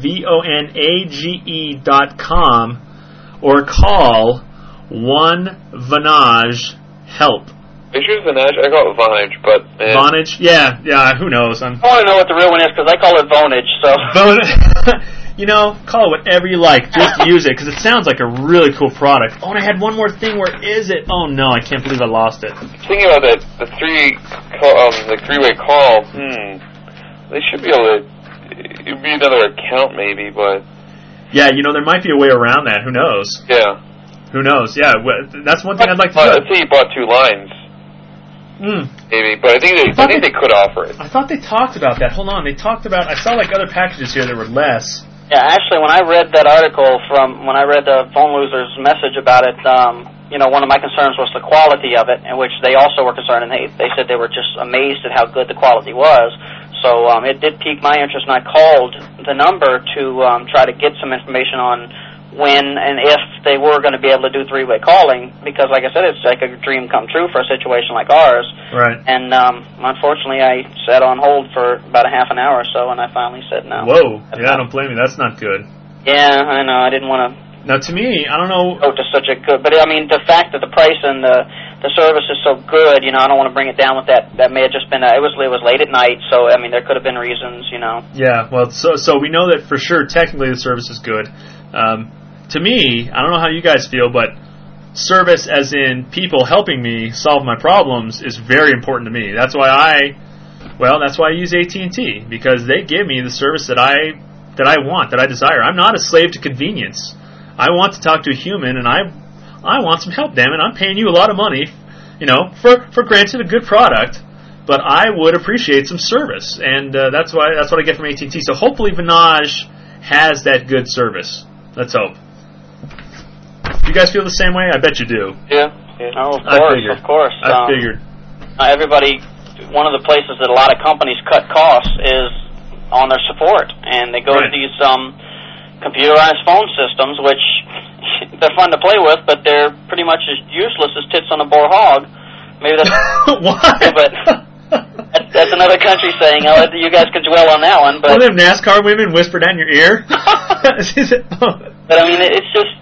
VONAGE.com. Or call 1-VANAGE-HELP. Are you sure it's Vanage? I call it Vonage, but... Vonage? Yeah, who knows? I want to know what the real one is, because I call it Vonage, so... Call it whatever you like. Just use it, because it sounds like a really cool product. Oh, and I had one more thing. Where is it? Oh, no, I can't believe I lost it. Thinking about that, the three-way call, they should be able to... It'd be another account, maybe, but... Yeah, there might be a way around that. Who knows? Yeah. Who knows? Yeah, that's one thing I'd like to do. Let's say you bought 2 lines. Maybe, but I think they could offer it. I thought they talked about that. Hold on, they talked about... I saw, other packages here that were less. Yeah, actually, when I read that article when I read the Phone Losers message about it, one of my concerns was the quality of it, in which they also were concerned, and they said they were just amazed at how good the quality was. So it did pique my interest, and I called the number to try to get some information on when and if they were going to be able to do three-way calling, because, like I said, it's like a dream come true for a situation like ours. Right. And unfortunately, I sat on hold for about a half an hour or so, and I finally said no. Whoa. Yeah, I don't blame you. That's not good. Yeah, I know. I didn't want to. Now, to me, I don't know. Go to such a good, but I mean, the fact that the price and the service is so good, I don't want to bring it down with that. That may have just been it was late at night, so I mean, there could have been reasons, Yeah, well, so we know that for sure. Technically, the service is good. To me, I don't know how you guys feel, but service, as in people helping me solve my problems, is very important to me. That's why I use AT&T, because they give me the service that I want, that I desire. I'm not a slave to convenience. I want to talk to a human, and I want some help, damn it. I'm paying you a lot of money, for granted a good product, but I would appreciate some service, and that's what I get from AT&T. So hopefully Vinage has that good service. Let's hope. Do you guys feel the same way? I bet you do. Yeah. Oh, of course. I figured. Everybody, one of the places that a lot of companies cut costs is on their support, and they go to these computerized phone systems, which they're fun to play with, but they're pretty much as useless as tits on a boar hog. Maybe that's what? But that's another country saying. I'll let you guys can dwell on that one. But one of them NASCAR women whispered that in your ear. But I mean, it's just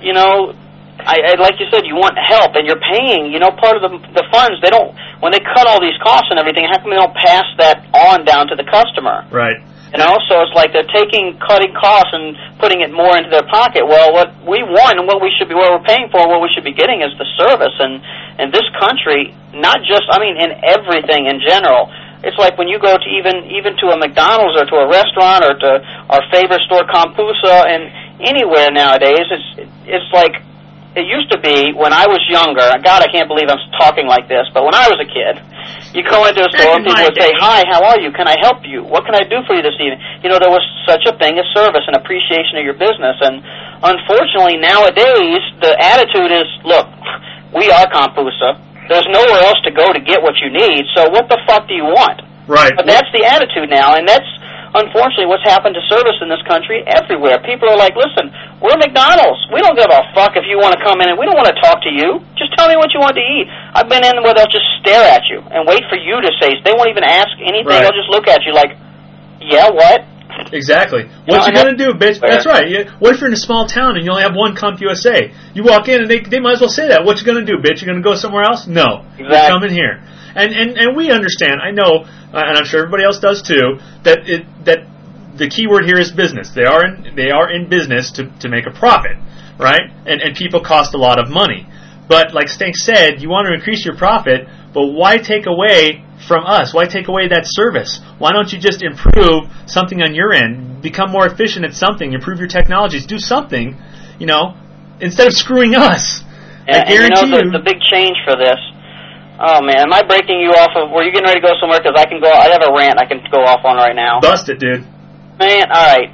I like you said, you want help, and you're paying. Part of the funds. They don't, when they cut all these costs and everything. How come they don't pass that on down to the customer? Right. So it's like they're cutting costs and putting it more into their pocket. Well, what we want and what we're paying for, what we should be getting is the service. And in this country, not just, in everything in general. It's like when you go to even to a McDonald's or to a restaurant or to our favorite store, Compusa, and anywhere nowadays, it's like it used to be when I was younger. God, I can't believe I'm talking like this, but when I was a kid, you go into a store and people would say, "Hi, how are you? Can I help you? What can I do for you this evening?" There was such a thing as service and appreciation of your business. And unfortunately, nowadays, the attitude is, look, we are Compusa. There's nowhere else to go to get what you need, so what the fuck do you want? Right. But that's the attitude now, and that's unfortunately what's happened to service in this country everywhere. People are like, listen, we're McDonald's. We don't give a fuck if you want to come in, and we don't want to talk to you. Just tell me what you want to eat. I've been in where they'll just stare at you and wait for you to say. They won't even ask anything. Right. They'll just look at you like, yeah, what? Exactly. What you gonna do, bitch? That's right. What if you're in a small town and you only have one CompUSA? You walk in and they might as well say that. What you gonna do, bitch? You gonna go somewhere else? No. Exactly. You come in here. And we understand. I know, and I'm sure everybody else does too. That the key word here is business. They are in business to make a profit, right? And people cost a lot of money. But like Stank said, you want to increase your profit, but why take away from us? Why take away that service? Why don't you just improve something on your end? Become more efficient at something. Improve your technologies. Do something, instead of screwing us. I guarantee you. The big change for this. Oh man, am I breaking you off of? Were you getting ready to go somewhere? Because I have a rant I can go off on right now. Bust it, dude. Man, all right.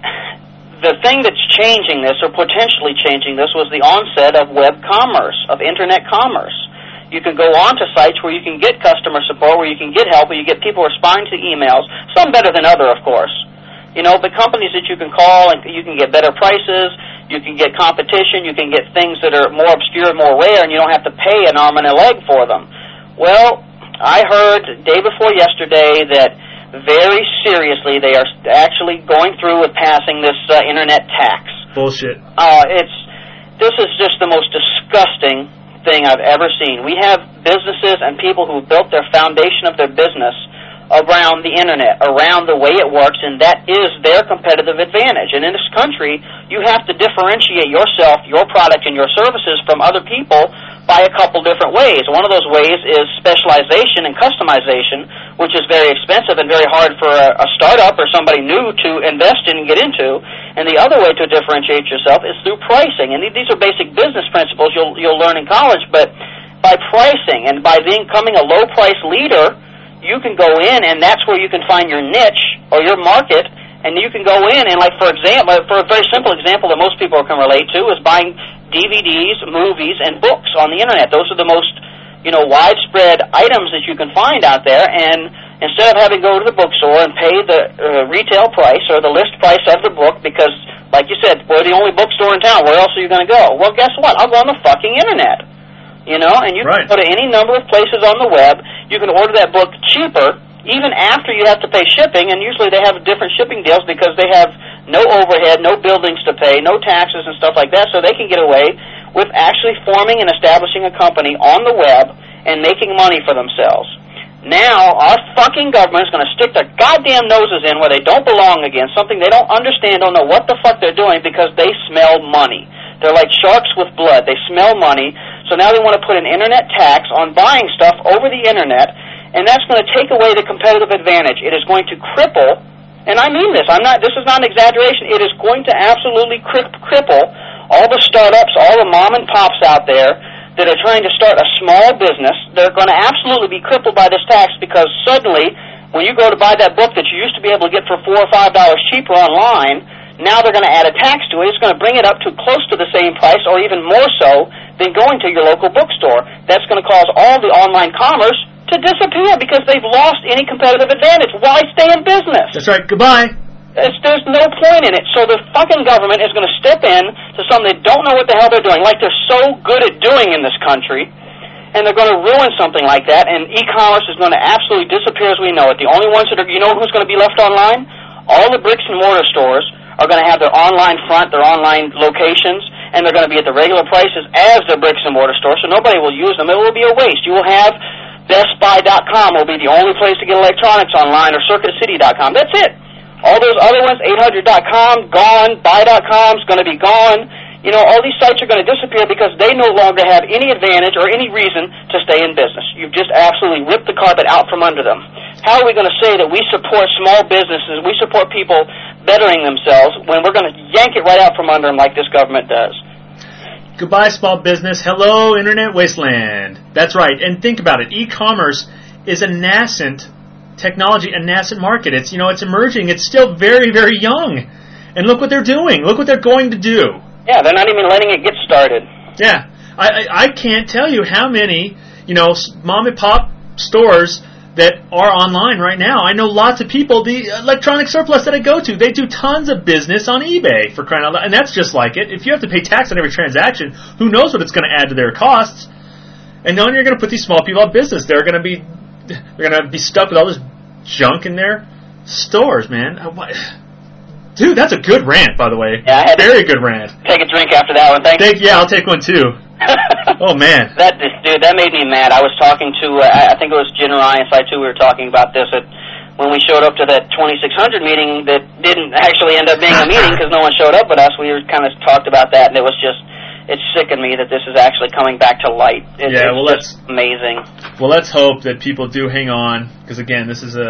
The thing that's changing this, or potentially changing this, was the onset of web commerce, of internet commerce. You can go on to sites where you can get customer support, where you can get help, where you get people responding to emails, some better than other, of course. But companies that you can call and you can get better prices, you can get competition, you can get things that are more obscure, more rare, and you don't have to pay an arm and a leg for them. Well, I heard day before yesterday that very seriously they are actually going through with passing this internet tax. Bullshit. This is just the most disgusting thing I've ever seen. We have businesses and people who built their foundation of their business around the internet, around the way it works, and that is their competitive advantage. And in this country, you have to differentiate yourself, your product, and your services from other people by a couple different ways. One of those ways is specialization and customization, which is very expensive and very hard for a startup or somebody new to invest in and get into. And the other way to differentiate yourself is through pricing. And these are basic business principles you'll learn in college, but by pricing and by becoming a low-price leader, you can go in, and that's where you can find your niche or your market, and you can go in and, like, for a very simple example that most people can relate to is buying DVDs, movies, and books on the internet. Those are the most, widespread items that you can find out there, and instead of having to go to the bookstore and pay the retail price or the list price of the book, because Like you said, we're the only bookstore in town. Where else are you going to go? Well, guess what? I'll go on the fucking internet. You know, and you can go to any number of places on the web. You can order that book cheaper, even after you have to pay shipping, and usually they have different shipping deals because they have no overhead, no buildings to pay, no taxes and stuff like that, so they can get away with actually forming and establishing a company on the web and making money for themselves. Now, our fucking government is going to stick their goddamn noses in where they don't belong again, something they don't understand, don't know what the fuck they're doing because they smell money. They're like sharks with blood. They smell money, so now they want to put an internet tax on buying stuff over the internet, and that's going to take away the competitive advantage. It is going to cripple, and I mean this, this is not an exaggeration, it is going to absolutely cripple all the startups, all the mom and pops out there that are trying to start a small business. They're going to absolutely be crippled by this tax because suddenly, when you go to buy that book that you used to be able to get for $4 or $5 cheaper online, now they're going to add a tax to it. It's going to bring it up to close to the same price or even more so than going to your local bookstore. That's going to cause all the online commerce to disappear because they've lost any competitive advantage. Why stay in business? That's right. Goodbye. There's no point in it. So the fucking government is going to step in to something they don't know what the hell they're doing, like they're so good at doing in this country, and they're going to ruin something like that, and e-commerce is going to absolutely disappear as we know it. The only ones that are, you know who's going to be left online? All the bricks and mortar stores are going to have their online front, their online locations, and they're going to be at the regular prices as their bricks and mortar stores, so nobody will use them. It will be a waste. You will have BestBuy.com will be the only place to get electronics online, or CircuitCity.com. That's it. All those other ones, 800.com, gone, buy.com is going to be gone. You know, all these sites are going to disappear because they no longer have any advantage or any reason to stay in business. You've just absolutely ripped the carpet out from under them. How are we going to say that we support small businesses, we support people bettering themselves, when we're going to yank it right out from under them like this government does? Goodbye, small business. Hello, internet wasteland. That's right. And think about it. E-commerce is a nascent technology, a nascent market. It's, you know, it's emerging. It's still very, very young. And look what they're doing. Look what they're going to do. Yeah, they're not even letting it get started. Yeah. I can't tell you how many, you know, mom and pop stores that are online right now. I know lots of people, the electronic surplus that I go to, they do tons of business on eBay, for crying out loud. And that's just like it. If you have to pay tax on every transaction, who knows what it's going to add to their costs? And then you're going to put these small people out of business. They're going to be stuck with all this junk in their stores, man. Dude, that's a good rant, by the way. Yeah, very good rant. Take a drink after that one. Thanks. Yeah, I'll take one too. Oh man, that made me mad. I was talking to I think it was Jen Ryan side too. We were talking about this when we showed up to that 2600 meeting that didn't actually end up being a meeting because no one showed up but us. We were kind of talked about that, and it was just. It's sickened me that this is actually coming back to light. It's amazing. Well, let's hope that people do hang on, because again, this is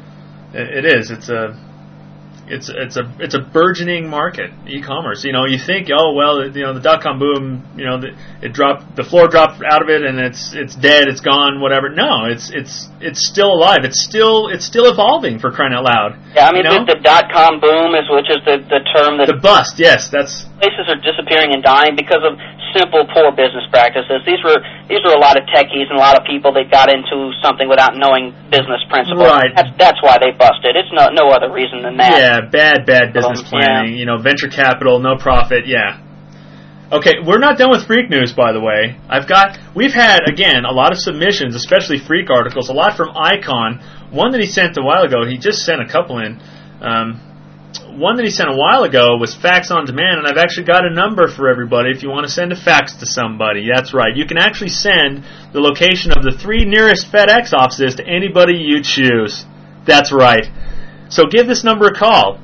it's a burgeoning market, e-commerce. You know, you think, oh well, you know, the dot-com boom, you know, the floor dropped out of it, and it's dead, it's gone, whatever. No, it's still alive. It's still evolving, for crying out loud. Yeah, I mean, you know? the dot-com boom which is the term that the bust. Yes, that's places are disappearing and dying because of simple, poor business practices. These were a lot of techies and a lot of people that got into something without knowing business principles. Right. That's why they busted. It's no other reason than that. Yeah, bad business planning. Yeah. You know, venture capital, no profit. Yeah. Okay, we're not done with Freak News, by the way. We've had, again, a lot of submissions, especially Freak articles, a lot from Icon. One that he sent a while ago, he just sent a couple in. One that he sent a while ago was Fax on Demand, and I've actually got a number for everybody if you want to send a fax to somebody. That's right. You can actually send the location of the 3 nearest FedEx offices to anybody you choose. That's right. So give this number a call,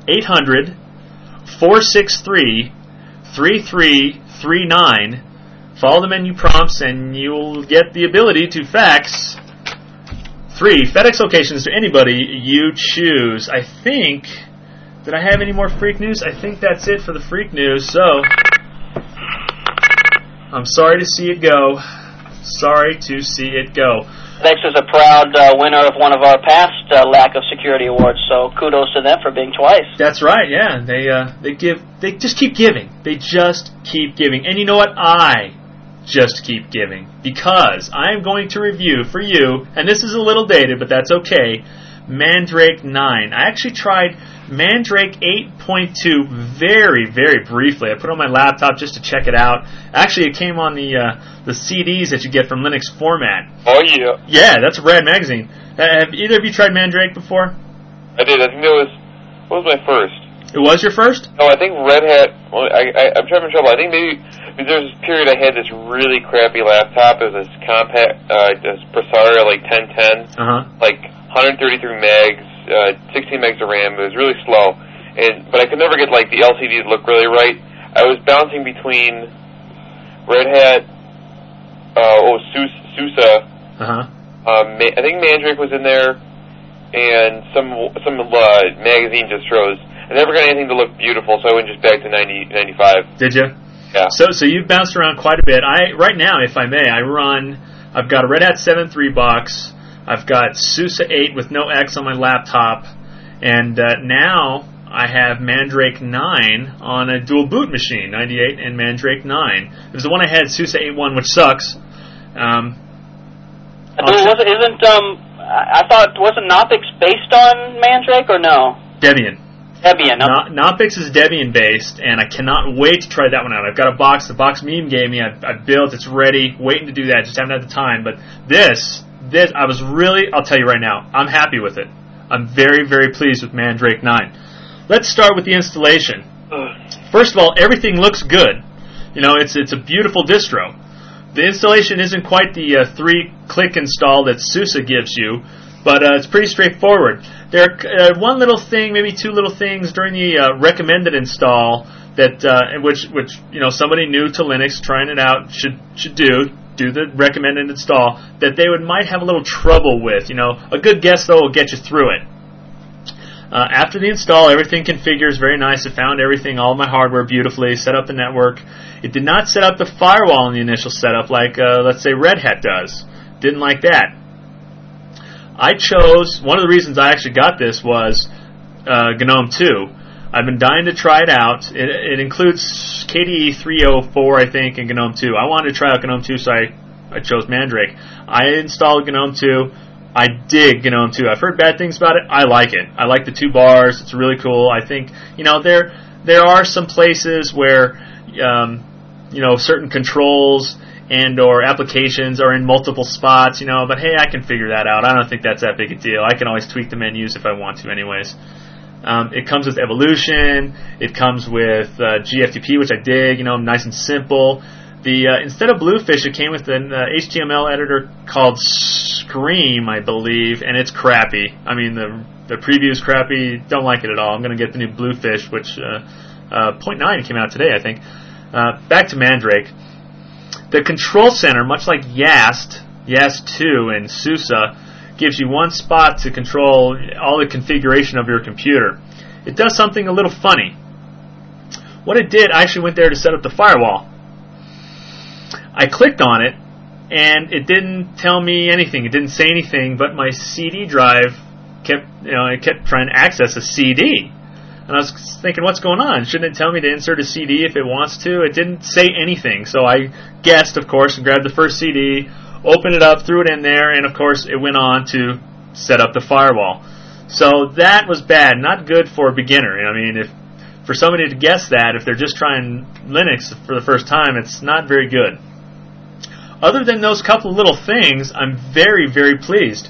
800-463-3339. Follow the menu prompts, and you'll get the ability to fax 3 FedEx locations to anybody you choose. I think... Did I have any more Freak News? I think that's it for the Freak News, so I'm sorry to see it go. Sorry to see it go. FedEx is a proud winner of one of our past lack of security awards, so kudos to them for being twice. That's right, yeah. They just keep giving. They just keep giving. And you know what? I just keep giving, because I'm going to review for you, and this is a little dated, but that's okay, Mandrake 9. I actually tried Mandrake 8.2 very, very briefly. I put it on my laptop just to check it out. Actually, it came on the CDs that you get from Linux Format. Oh, yeah. Yeah, that's a rad magazine. Have either of you tried Mandrake before? I did. I think that was... What was my first? It was your first? No, I think Red Hat... Well, I'm having trouble. I think maybe... There was this period I had this really crappy laptop. It was this compact... this Presaria, like 1010. Like 133 megs, 16 megs of RAM. It was really slow. But I could never get, like, the LCDs look really right. I was bouncing between Red Hat... SUSE. I think Mandrake was in there, and some magazine distros. I never got anything to look beautiful, so I went just back to 95. Did you? Yeah. So you've bounced around quite a bit. Right now, if I may, I've got a Red Hat 7.3 box. I've got SUSE 8 with no X on my laptop, and now I have Mandrake 9 on a dual boot machine, 98 and Mandrake 9. It was the one I had, SUSE 8.1, which sucks. I thought, wasn't Knoppix based on Mandrake or no? Debian. Debian. Okay. Knoppix is Debian based, and I cannot wait to try that one out. I've got a box. The box Meme gave me. I built. It's ready. Waiting to do that. Just haven't had the time. But this, I was really. I'll tell you right now. I'm happy with it. I'm very, very pleased with Mandrake 9. Let's start with the installation. First of all, everything looks good. You know, it's a beautiful distro. The installation isn't quite the 3-click install that SUSE gives you, but it's pretty straightforward. There are one little thing, maybe two little things during the recommended install that which somebody new to Linux trying it out should do the recommended install that they might have a little trouble with. You know, a good guess though will get you through it. After the install, everything configures very nice. It found everything, all my hardware beautifully, set up the network. It did not set up the firewall in the initial setup like, let's say, Red Hat does. Didn't like that. I chose, one of the reasons I actually got this was GNOME 2. I've been dying to try it out. It includes KDE 304, I think, and GNOME 2. I wanted to try out GNOME 2, so I chose Mandrake. I installed GNOME 2. I dig GNOME 2. I've heard bad things about it. I like it. I like the 2 bars. It's really cool. I think, there are some places where, certain controls and or applications are in multiple spots, but hey, I can figure that out. I don't think that's that big a deal. I can always tweak the menus if I want to anyways. It comes with Evolution. It comes with GFTP, which I dig, nice and simple. Instead of Bluefish, it came with an HTML editor called Scream, I believe, and it's crappy. I mean, the preview's crappy. Don't like it at all. I'm going to get the new Bluefish, which 0.9 came out today, I think. Back to Mandrake. The control center, much like YaST 2 and SUSE, gives you one spot to control all the configuration of your computer. It does something a little funny. What it did, I actually went there to set up the firewall. I clicked on it, and it didn't tell me anything. It didn't say anything, but my CD drive kept trying to access a CD. And I was thinking, what's going on? Shouldn't it tell me to insert a CD if it wants to? It didn't say anything. So I guessed, of course, and grabbed the first CD, opened it up, threw it in there, and of course it went on to set up the firewall. So that was bad. Not good for a beginner. I mean, for somebody to guess that, if they're just trying Linux for the first time, it's not very good. Other than those couple of little things, I'm very, very pleased.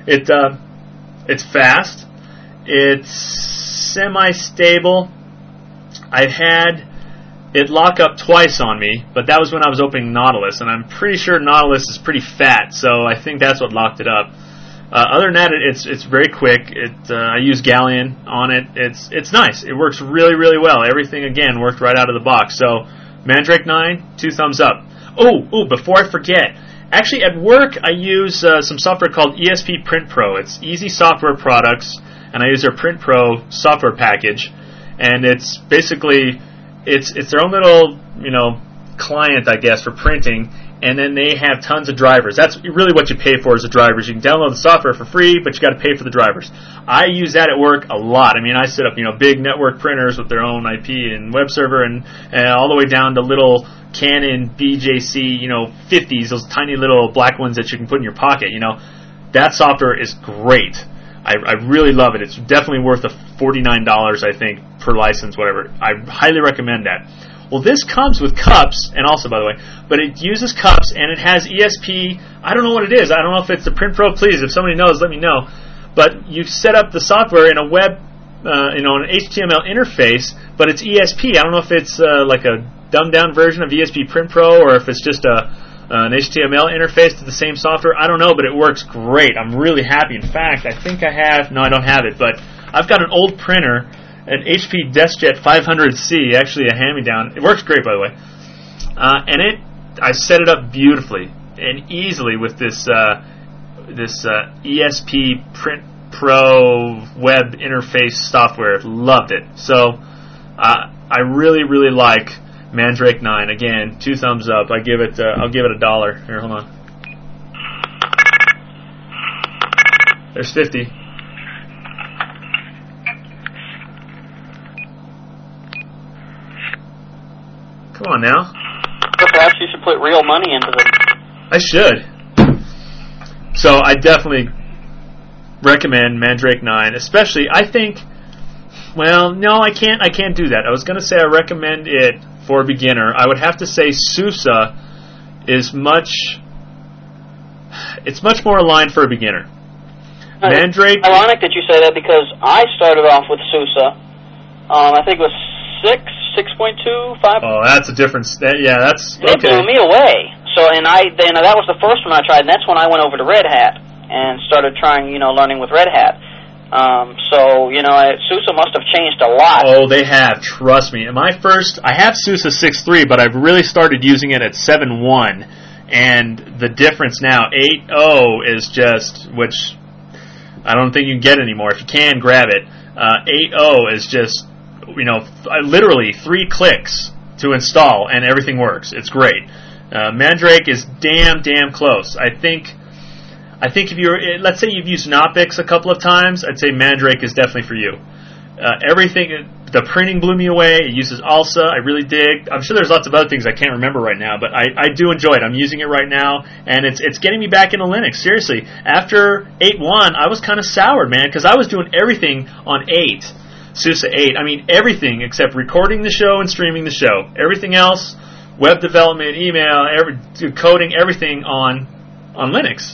It's fast. It's semi-stable. I've had it lock up twice on me, but that was when I was opening Nautilus, and I'm pretty sure Nautilus is pretty fat, so I think that's what locked it up. Other than that, it's very quick. I use Galleon on it. It's nice. It works really, really well. Everything, again, worked right out of the box. So, Mandrake 9, 2 thumbs up. Oh, before I forget, actually at work I use some software called ESP Print Pro. It's Easy Software Products, and I use their Print Pro software package, and it's basically it's their own little client, I guess, for printing, and then they have tons of drivers. That's really what you pay for is the drivers. You can download the software for free, but you got to pay for the drivers. I use that at work a lot. I mean, I set up big network printers with their own IP and web server, and all the way down to little Canon BJC 50s, those tiny little black ones that you can put in your pocket. That software is great. I really love it. It's definitely worth the $49, I think, per license, whatever. I highly recommend that. Well, this comes with cups, and also, by the way, but it uses cups, and it has ESP. I don't know what it is. I don't know if it's the Print Pro. Please, if somebody knows, let me know. But you set up the software in a web, an HTML interface, but it's ESP. I don't know if it's like a dumbed-down version of ESP Print Pro, or if it's just an HTML interface to the same software. I don't know, but it works great. I'm really happy. In fact, I think I have... No, I don't have it, but I've got an old printer, an HP DeskJet 500C, actually a hand-me-down. It works great, by the way. I set it up beautifully and easily with this ESP Print Pro web interface software. Loved it. So I really, really like Mandrake 9. Again, 2 thumbs up. I'll give it $1. Here, hold on. There's 50. Come on now. Perhaps you should put real money into them. I should. So I definitely recommend Mandrake 9, especially, I think, well, no, I can't do that. I was going to say I recommend it for a beginner. I would have to say SUSE is much more aligned for a beginner. Mandrake... It's ironic that you say that because I started off with SUSE. I think it was 6.2, 5. Oh, that's a difference. That's okay. It blew me away. So, and that was the first one I tried, and that's when I went over to Red Hat and started trying, learning with Red Hat. SUSE must have changed a lot. Oh, they have. Trust me. I have SUSE 6.3, but I've really started using it at 7.1, and the difference now, 8.0 is just, which I don't think you can get anymore. If you can, grab it. 8.0 is just, literally 3 clicks to install, and everything works. It's great. Mandrake is damn close. I think if let's say you've used Knoppix a couple of times, I'd say Mandrake is definitely for you. The printing blew me away. It uses ALSA. I really dig. I'm sure there's lots of other things I can't remember right now, but I do enjoy it. I'm using it right now, and it's getting me back into Linux. Seriously, after 8.1, I was kind of soured, man, because I was doing everything on 8. SUSE 8. I mean, everything except recording the show and streaming the show. Everything else, web development, email, coding, everything on Linux.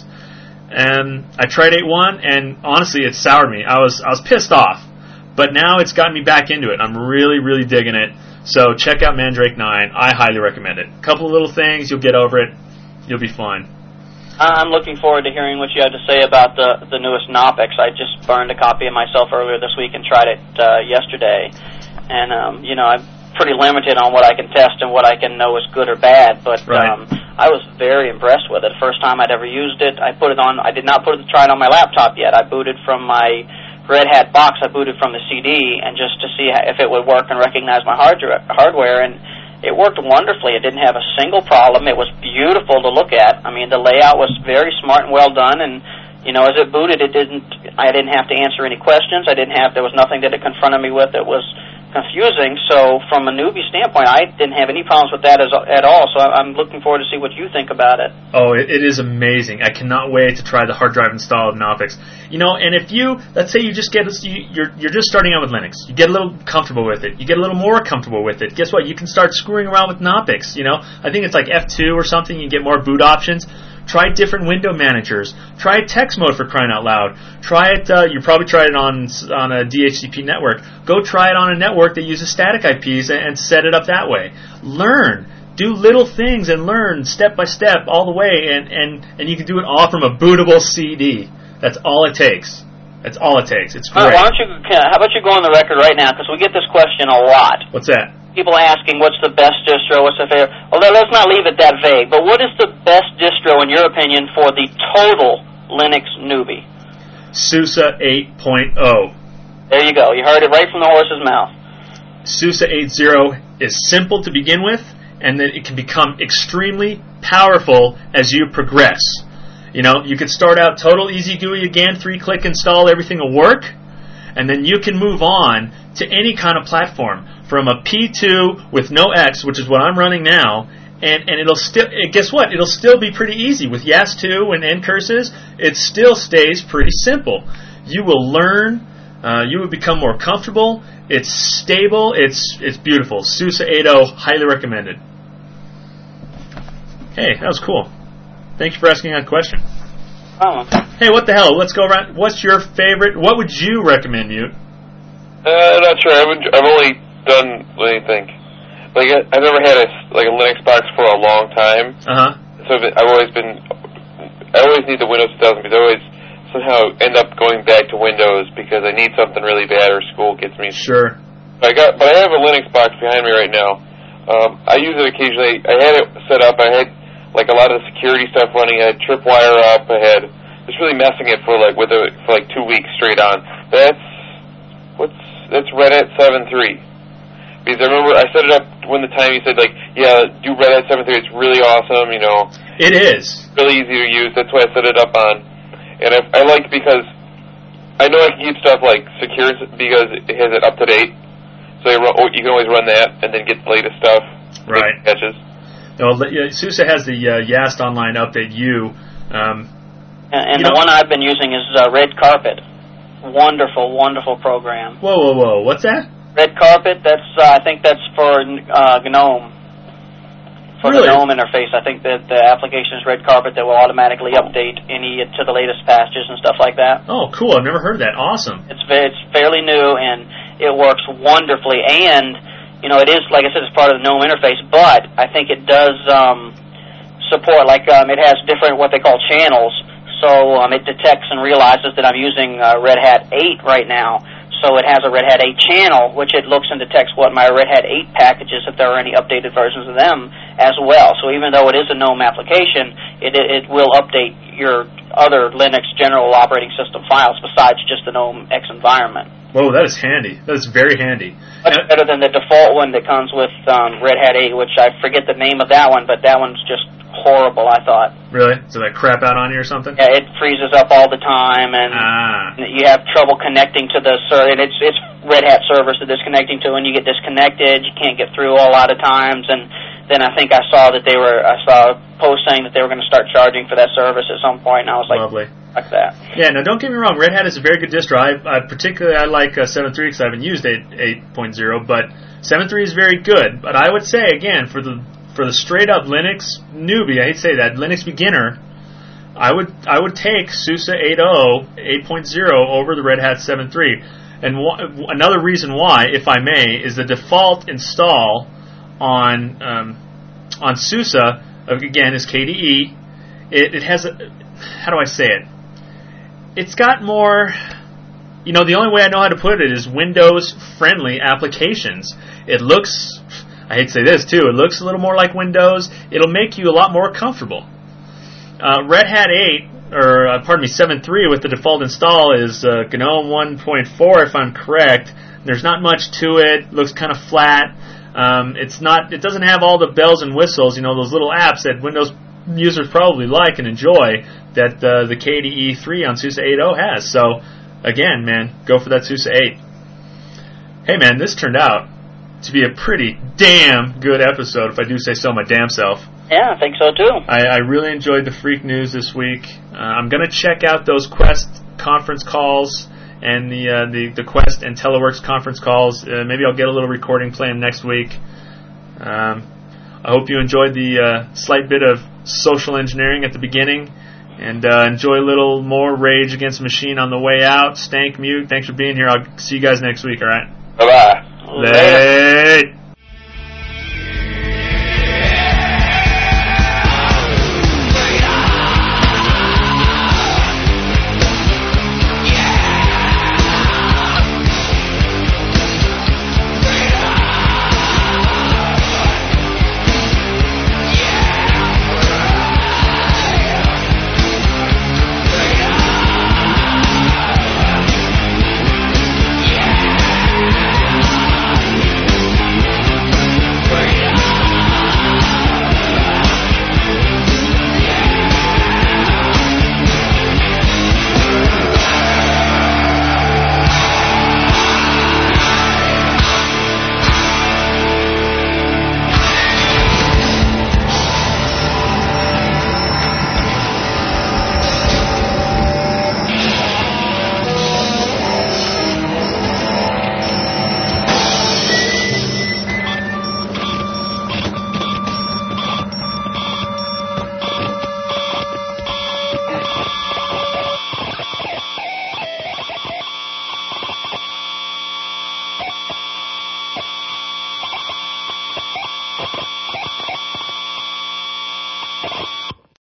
And I tried 8.1, and honestly, it soured me. I was pissed off. But now it's gotten me back into it. I'm really, really digging it. So check out Mandrake 9. I highly recommend it. A couple of little things, you'll get over it. You'll be fine. I'm looking forward to hearing what you have to say about the newest Knoppix. I just burned a copy of myself earlier this week and tried it yesterday. And, I'm pretty limited on what I can test and what I can know is good or bad. But right. I was very impressed with it. First time I'd ever used it. I did not try it on my laptop yet. I booted from my Red Hat box. I booted from the CD and just to see if it would work and recognize my hardware. And it worked wonderfully. It didn't have a single problem. It was beautiful to look at. I mean, the layout was very smart and well done. And as it booted, I didn't have to answer any questions. There was nothing that it confronted me with that was confusing. So from a newbie standpoint, I didn't have any problems with that at all. So I'm looking forward to see what you think about it. Oh, it is amazing. I cannot wait to try the hard drive install of Knoppix. And if let's say you just you're just starting out with Linux. You get a little comfortable with it. You get a little more comfortable with it. Guess what? You can start screwing around with Knoppix. I think it's like F2 or something. You get more boot options. Try different window managers. Try text mode for crying out loud. Try it. You probably tried it on a DHCP network. Go try it on a network that uses static IPs and set it up that way. Learn. Do little things and learn step by step all the way, and you can do it all from a bootable CD. That's all it takes. That's all it takes. It's great. How about you go on the record right now, because we get this question a lot. What's that? People asking what's the best distro, what's the favorite. Well, let's not leave it that vague, but what is the best distro, in your opinion, for the total Linux newbie? SUSE 8.0. There you go. You heard it right from the horse's mouth. SUSE 8.0 is simple to begin with, and then it can become extremely powerful as you progress. You could start out total easy GUI again, 3-click install, everything will work, and then you can move on to any kind of platform, from a P2 with no X, which is what I'm running now, and it'll still, guess what? It'll still be pretty easy. With YAS2 and N curses, it still stays pretty simple. You will learn. You will become more comfortable. It's stable. It's beautiful. SUSE 8.0, highly recommended. Hey, that was cool. Thank you for asking that question. Oh. Hey, what the hell? Let's go around. What's your favorite? What would you recommend, Mute? I'm not sure. I've only done, let me think. Like, I've never had a Linux box for a long time. So I always need the Windows 2000 because I always somehow end up going back to Windows because I need something really bad or school gets me. Sure. But I have a Linux box behind me right now. I use it occasionally. I had it set up. I had like a lot of the security stuff running. I had Tripwire up. I had just really messing it for like 2 weeks straight on. That's Red Hat 7.3. Because I remember I set it up when the time you said like, yeah, do Red Hat 7.3. It's really awesome. You know. It is really easy to use. That's why I set it up on. And I like because I know I can keep stuff like secure because it has it up to date. So you can always run that and then get the latest stuff. Right. Patches. No, SUSE has the YAST Online Update U. And the one I've been using is Red Carpet. Wonderful, wonderful program. Whoa. What's that? Red Carpet, I think that's for GNOME. For the GNOME interface, I think that the application is Red Carpet that will automatically update to the latest patches and stuff like that. Oh, cool. I've never heard of that. Awesome. It's fairly new, and it works wonderfully. And, it is, like I said, it's part of the GNOME interface, but I think it does support, it has different what they call channels. So it detects and realizes that I'm using Red Hat 8 right now. So it has a Red Hat 8 channel, which it looks and detects what my Red Hat 8 packages, if there are any updated versions of them, as well. So even though it is a GNOME application, it will update your other Linux general operating system files besides just the GNOME X environment. Whoa, that is handy. That is very handy. Much better than the default one that comes with Red Hat 8, which I forget the name of that one, but that one's just horrible, I thought. Really? So that crap out on you or something? Yeah, it freezes up all the time, and you have trouble connecting to the server. And it's Red Hat servers that it's connecting to, and you get disconnected. You can't get through a lot of times. And then I think I saw a post saying that they were going to start charging for that service at some point, and I was like, lovely. Fuck that. Yeah, no, don't get me wrong. Red Hat is a very good distro. I particularly like 7.3 because I haven't used 8.0, but 7.3 is very good. But I would say again for the straight up Linux newbie, I hate to say that, Linux beginner, I would take SUSE 8.0 over the Red Hat 7.3. And another reason why, if I may, is the default install on SUSE again is KDE. It has how do I say it? It's got more. The only way I know how to put it is Windows-friendly applications. It looks. I hate to say this, too. It looks a little more like Windows. It'll make you a lot more comfortable. Red Hat 7.3 with the default install is GNOME 1.4, if I'm correct. There's not much to it. Looks kind of flat. It doesn't have all the bells and whistles, those little apps that Windows users probably like and enjoy that the KDE 3 on SUSE 8.0 has. So, again, man, go for that SUSE 8. Hey, man, this turned out to be a pretty damn good episode, if I do say so my damn self. Yeah, I think so too. I really enjoyed the Freak News this week. I'm going to check out those Quest conference calls and the Quest and Teleworks conference calls. Maybe I'll get a little recording planned next week. I hope you enjoyed the slight bit of social engineering at the beginning, and enjoy a little more Rage Against the Machine on the way out. Stank, Mute, thanks for being here. I'll see you guys next week, all right? Bye-bye. Late.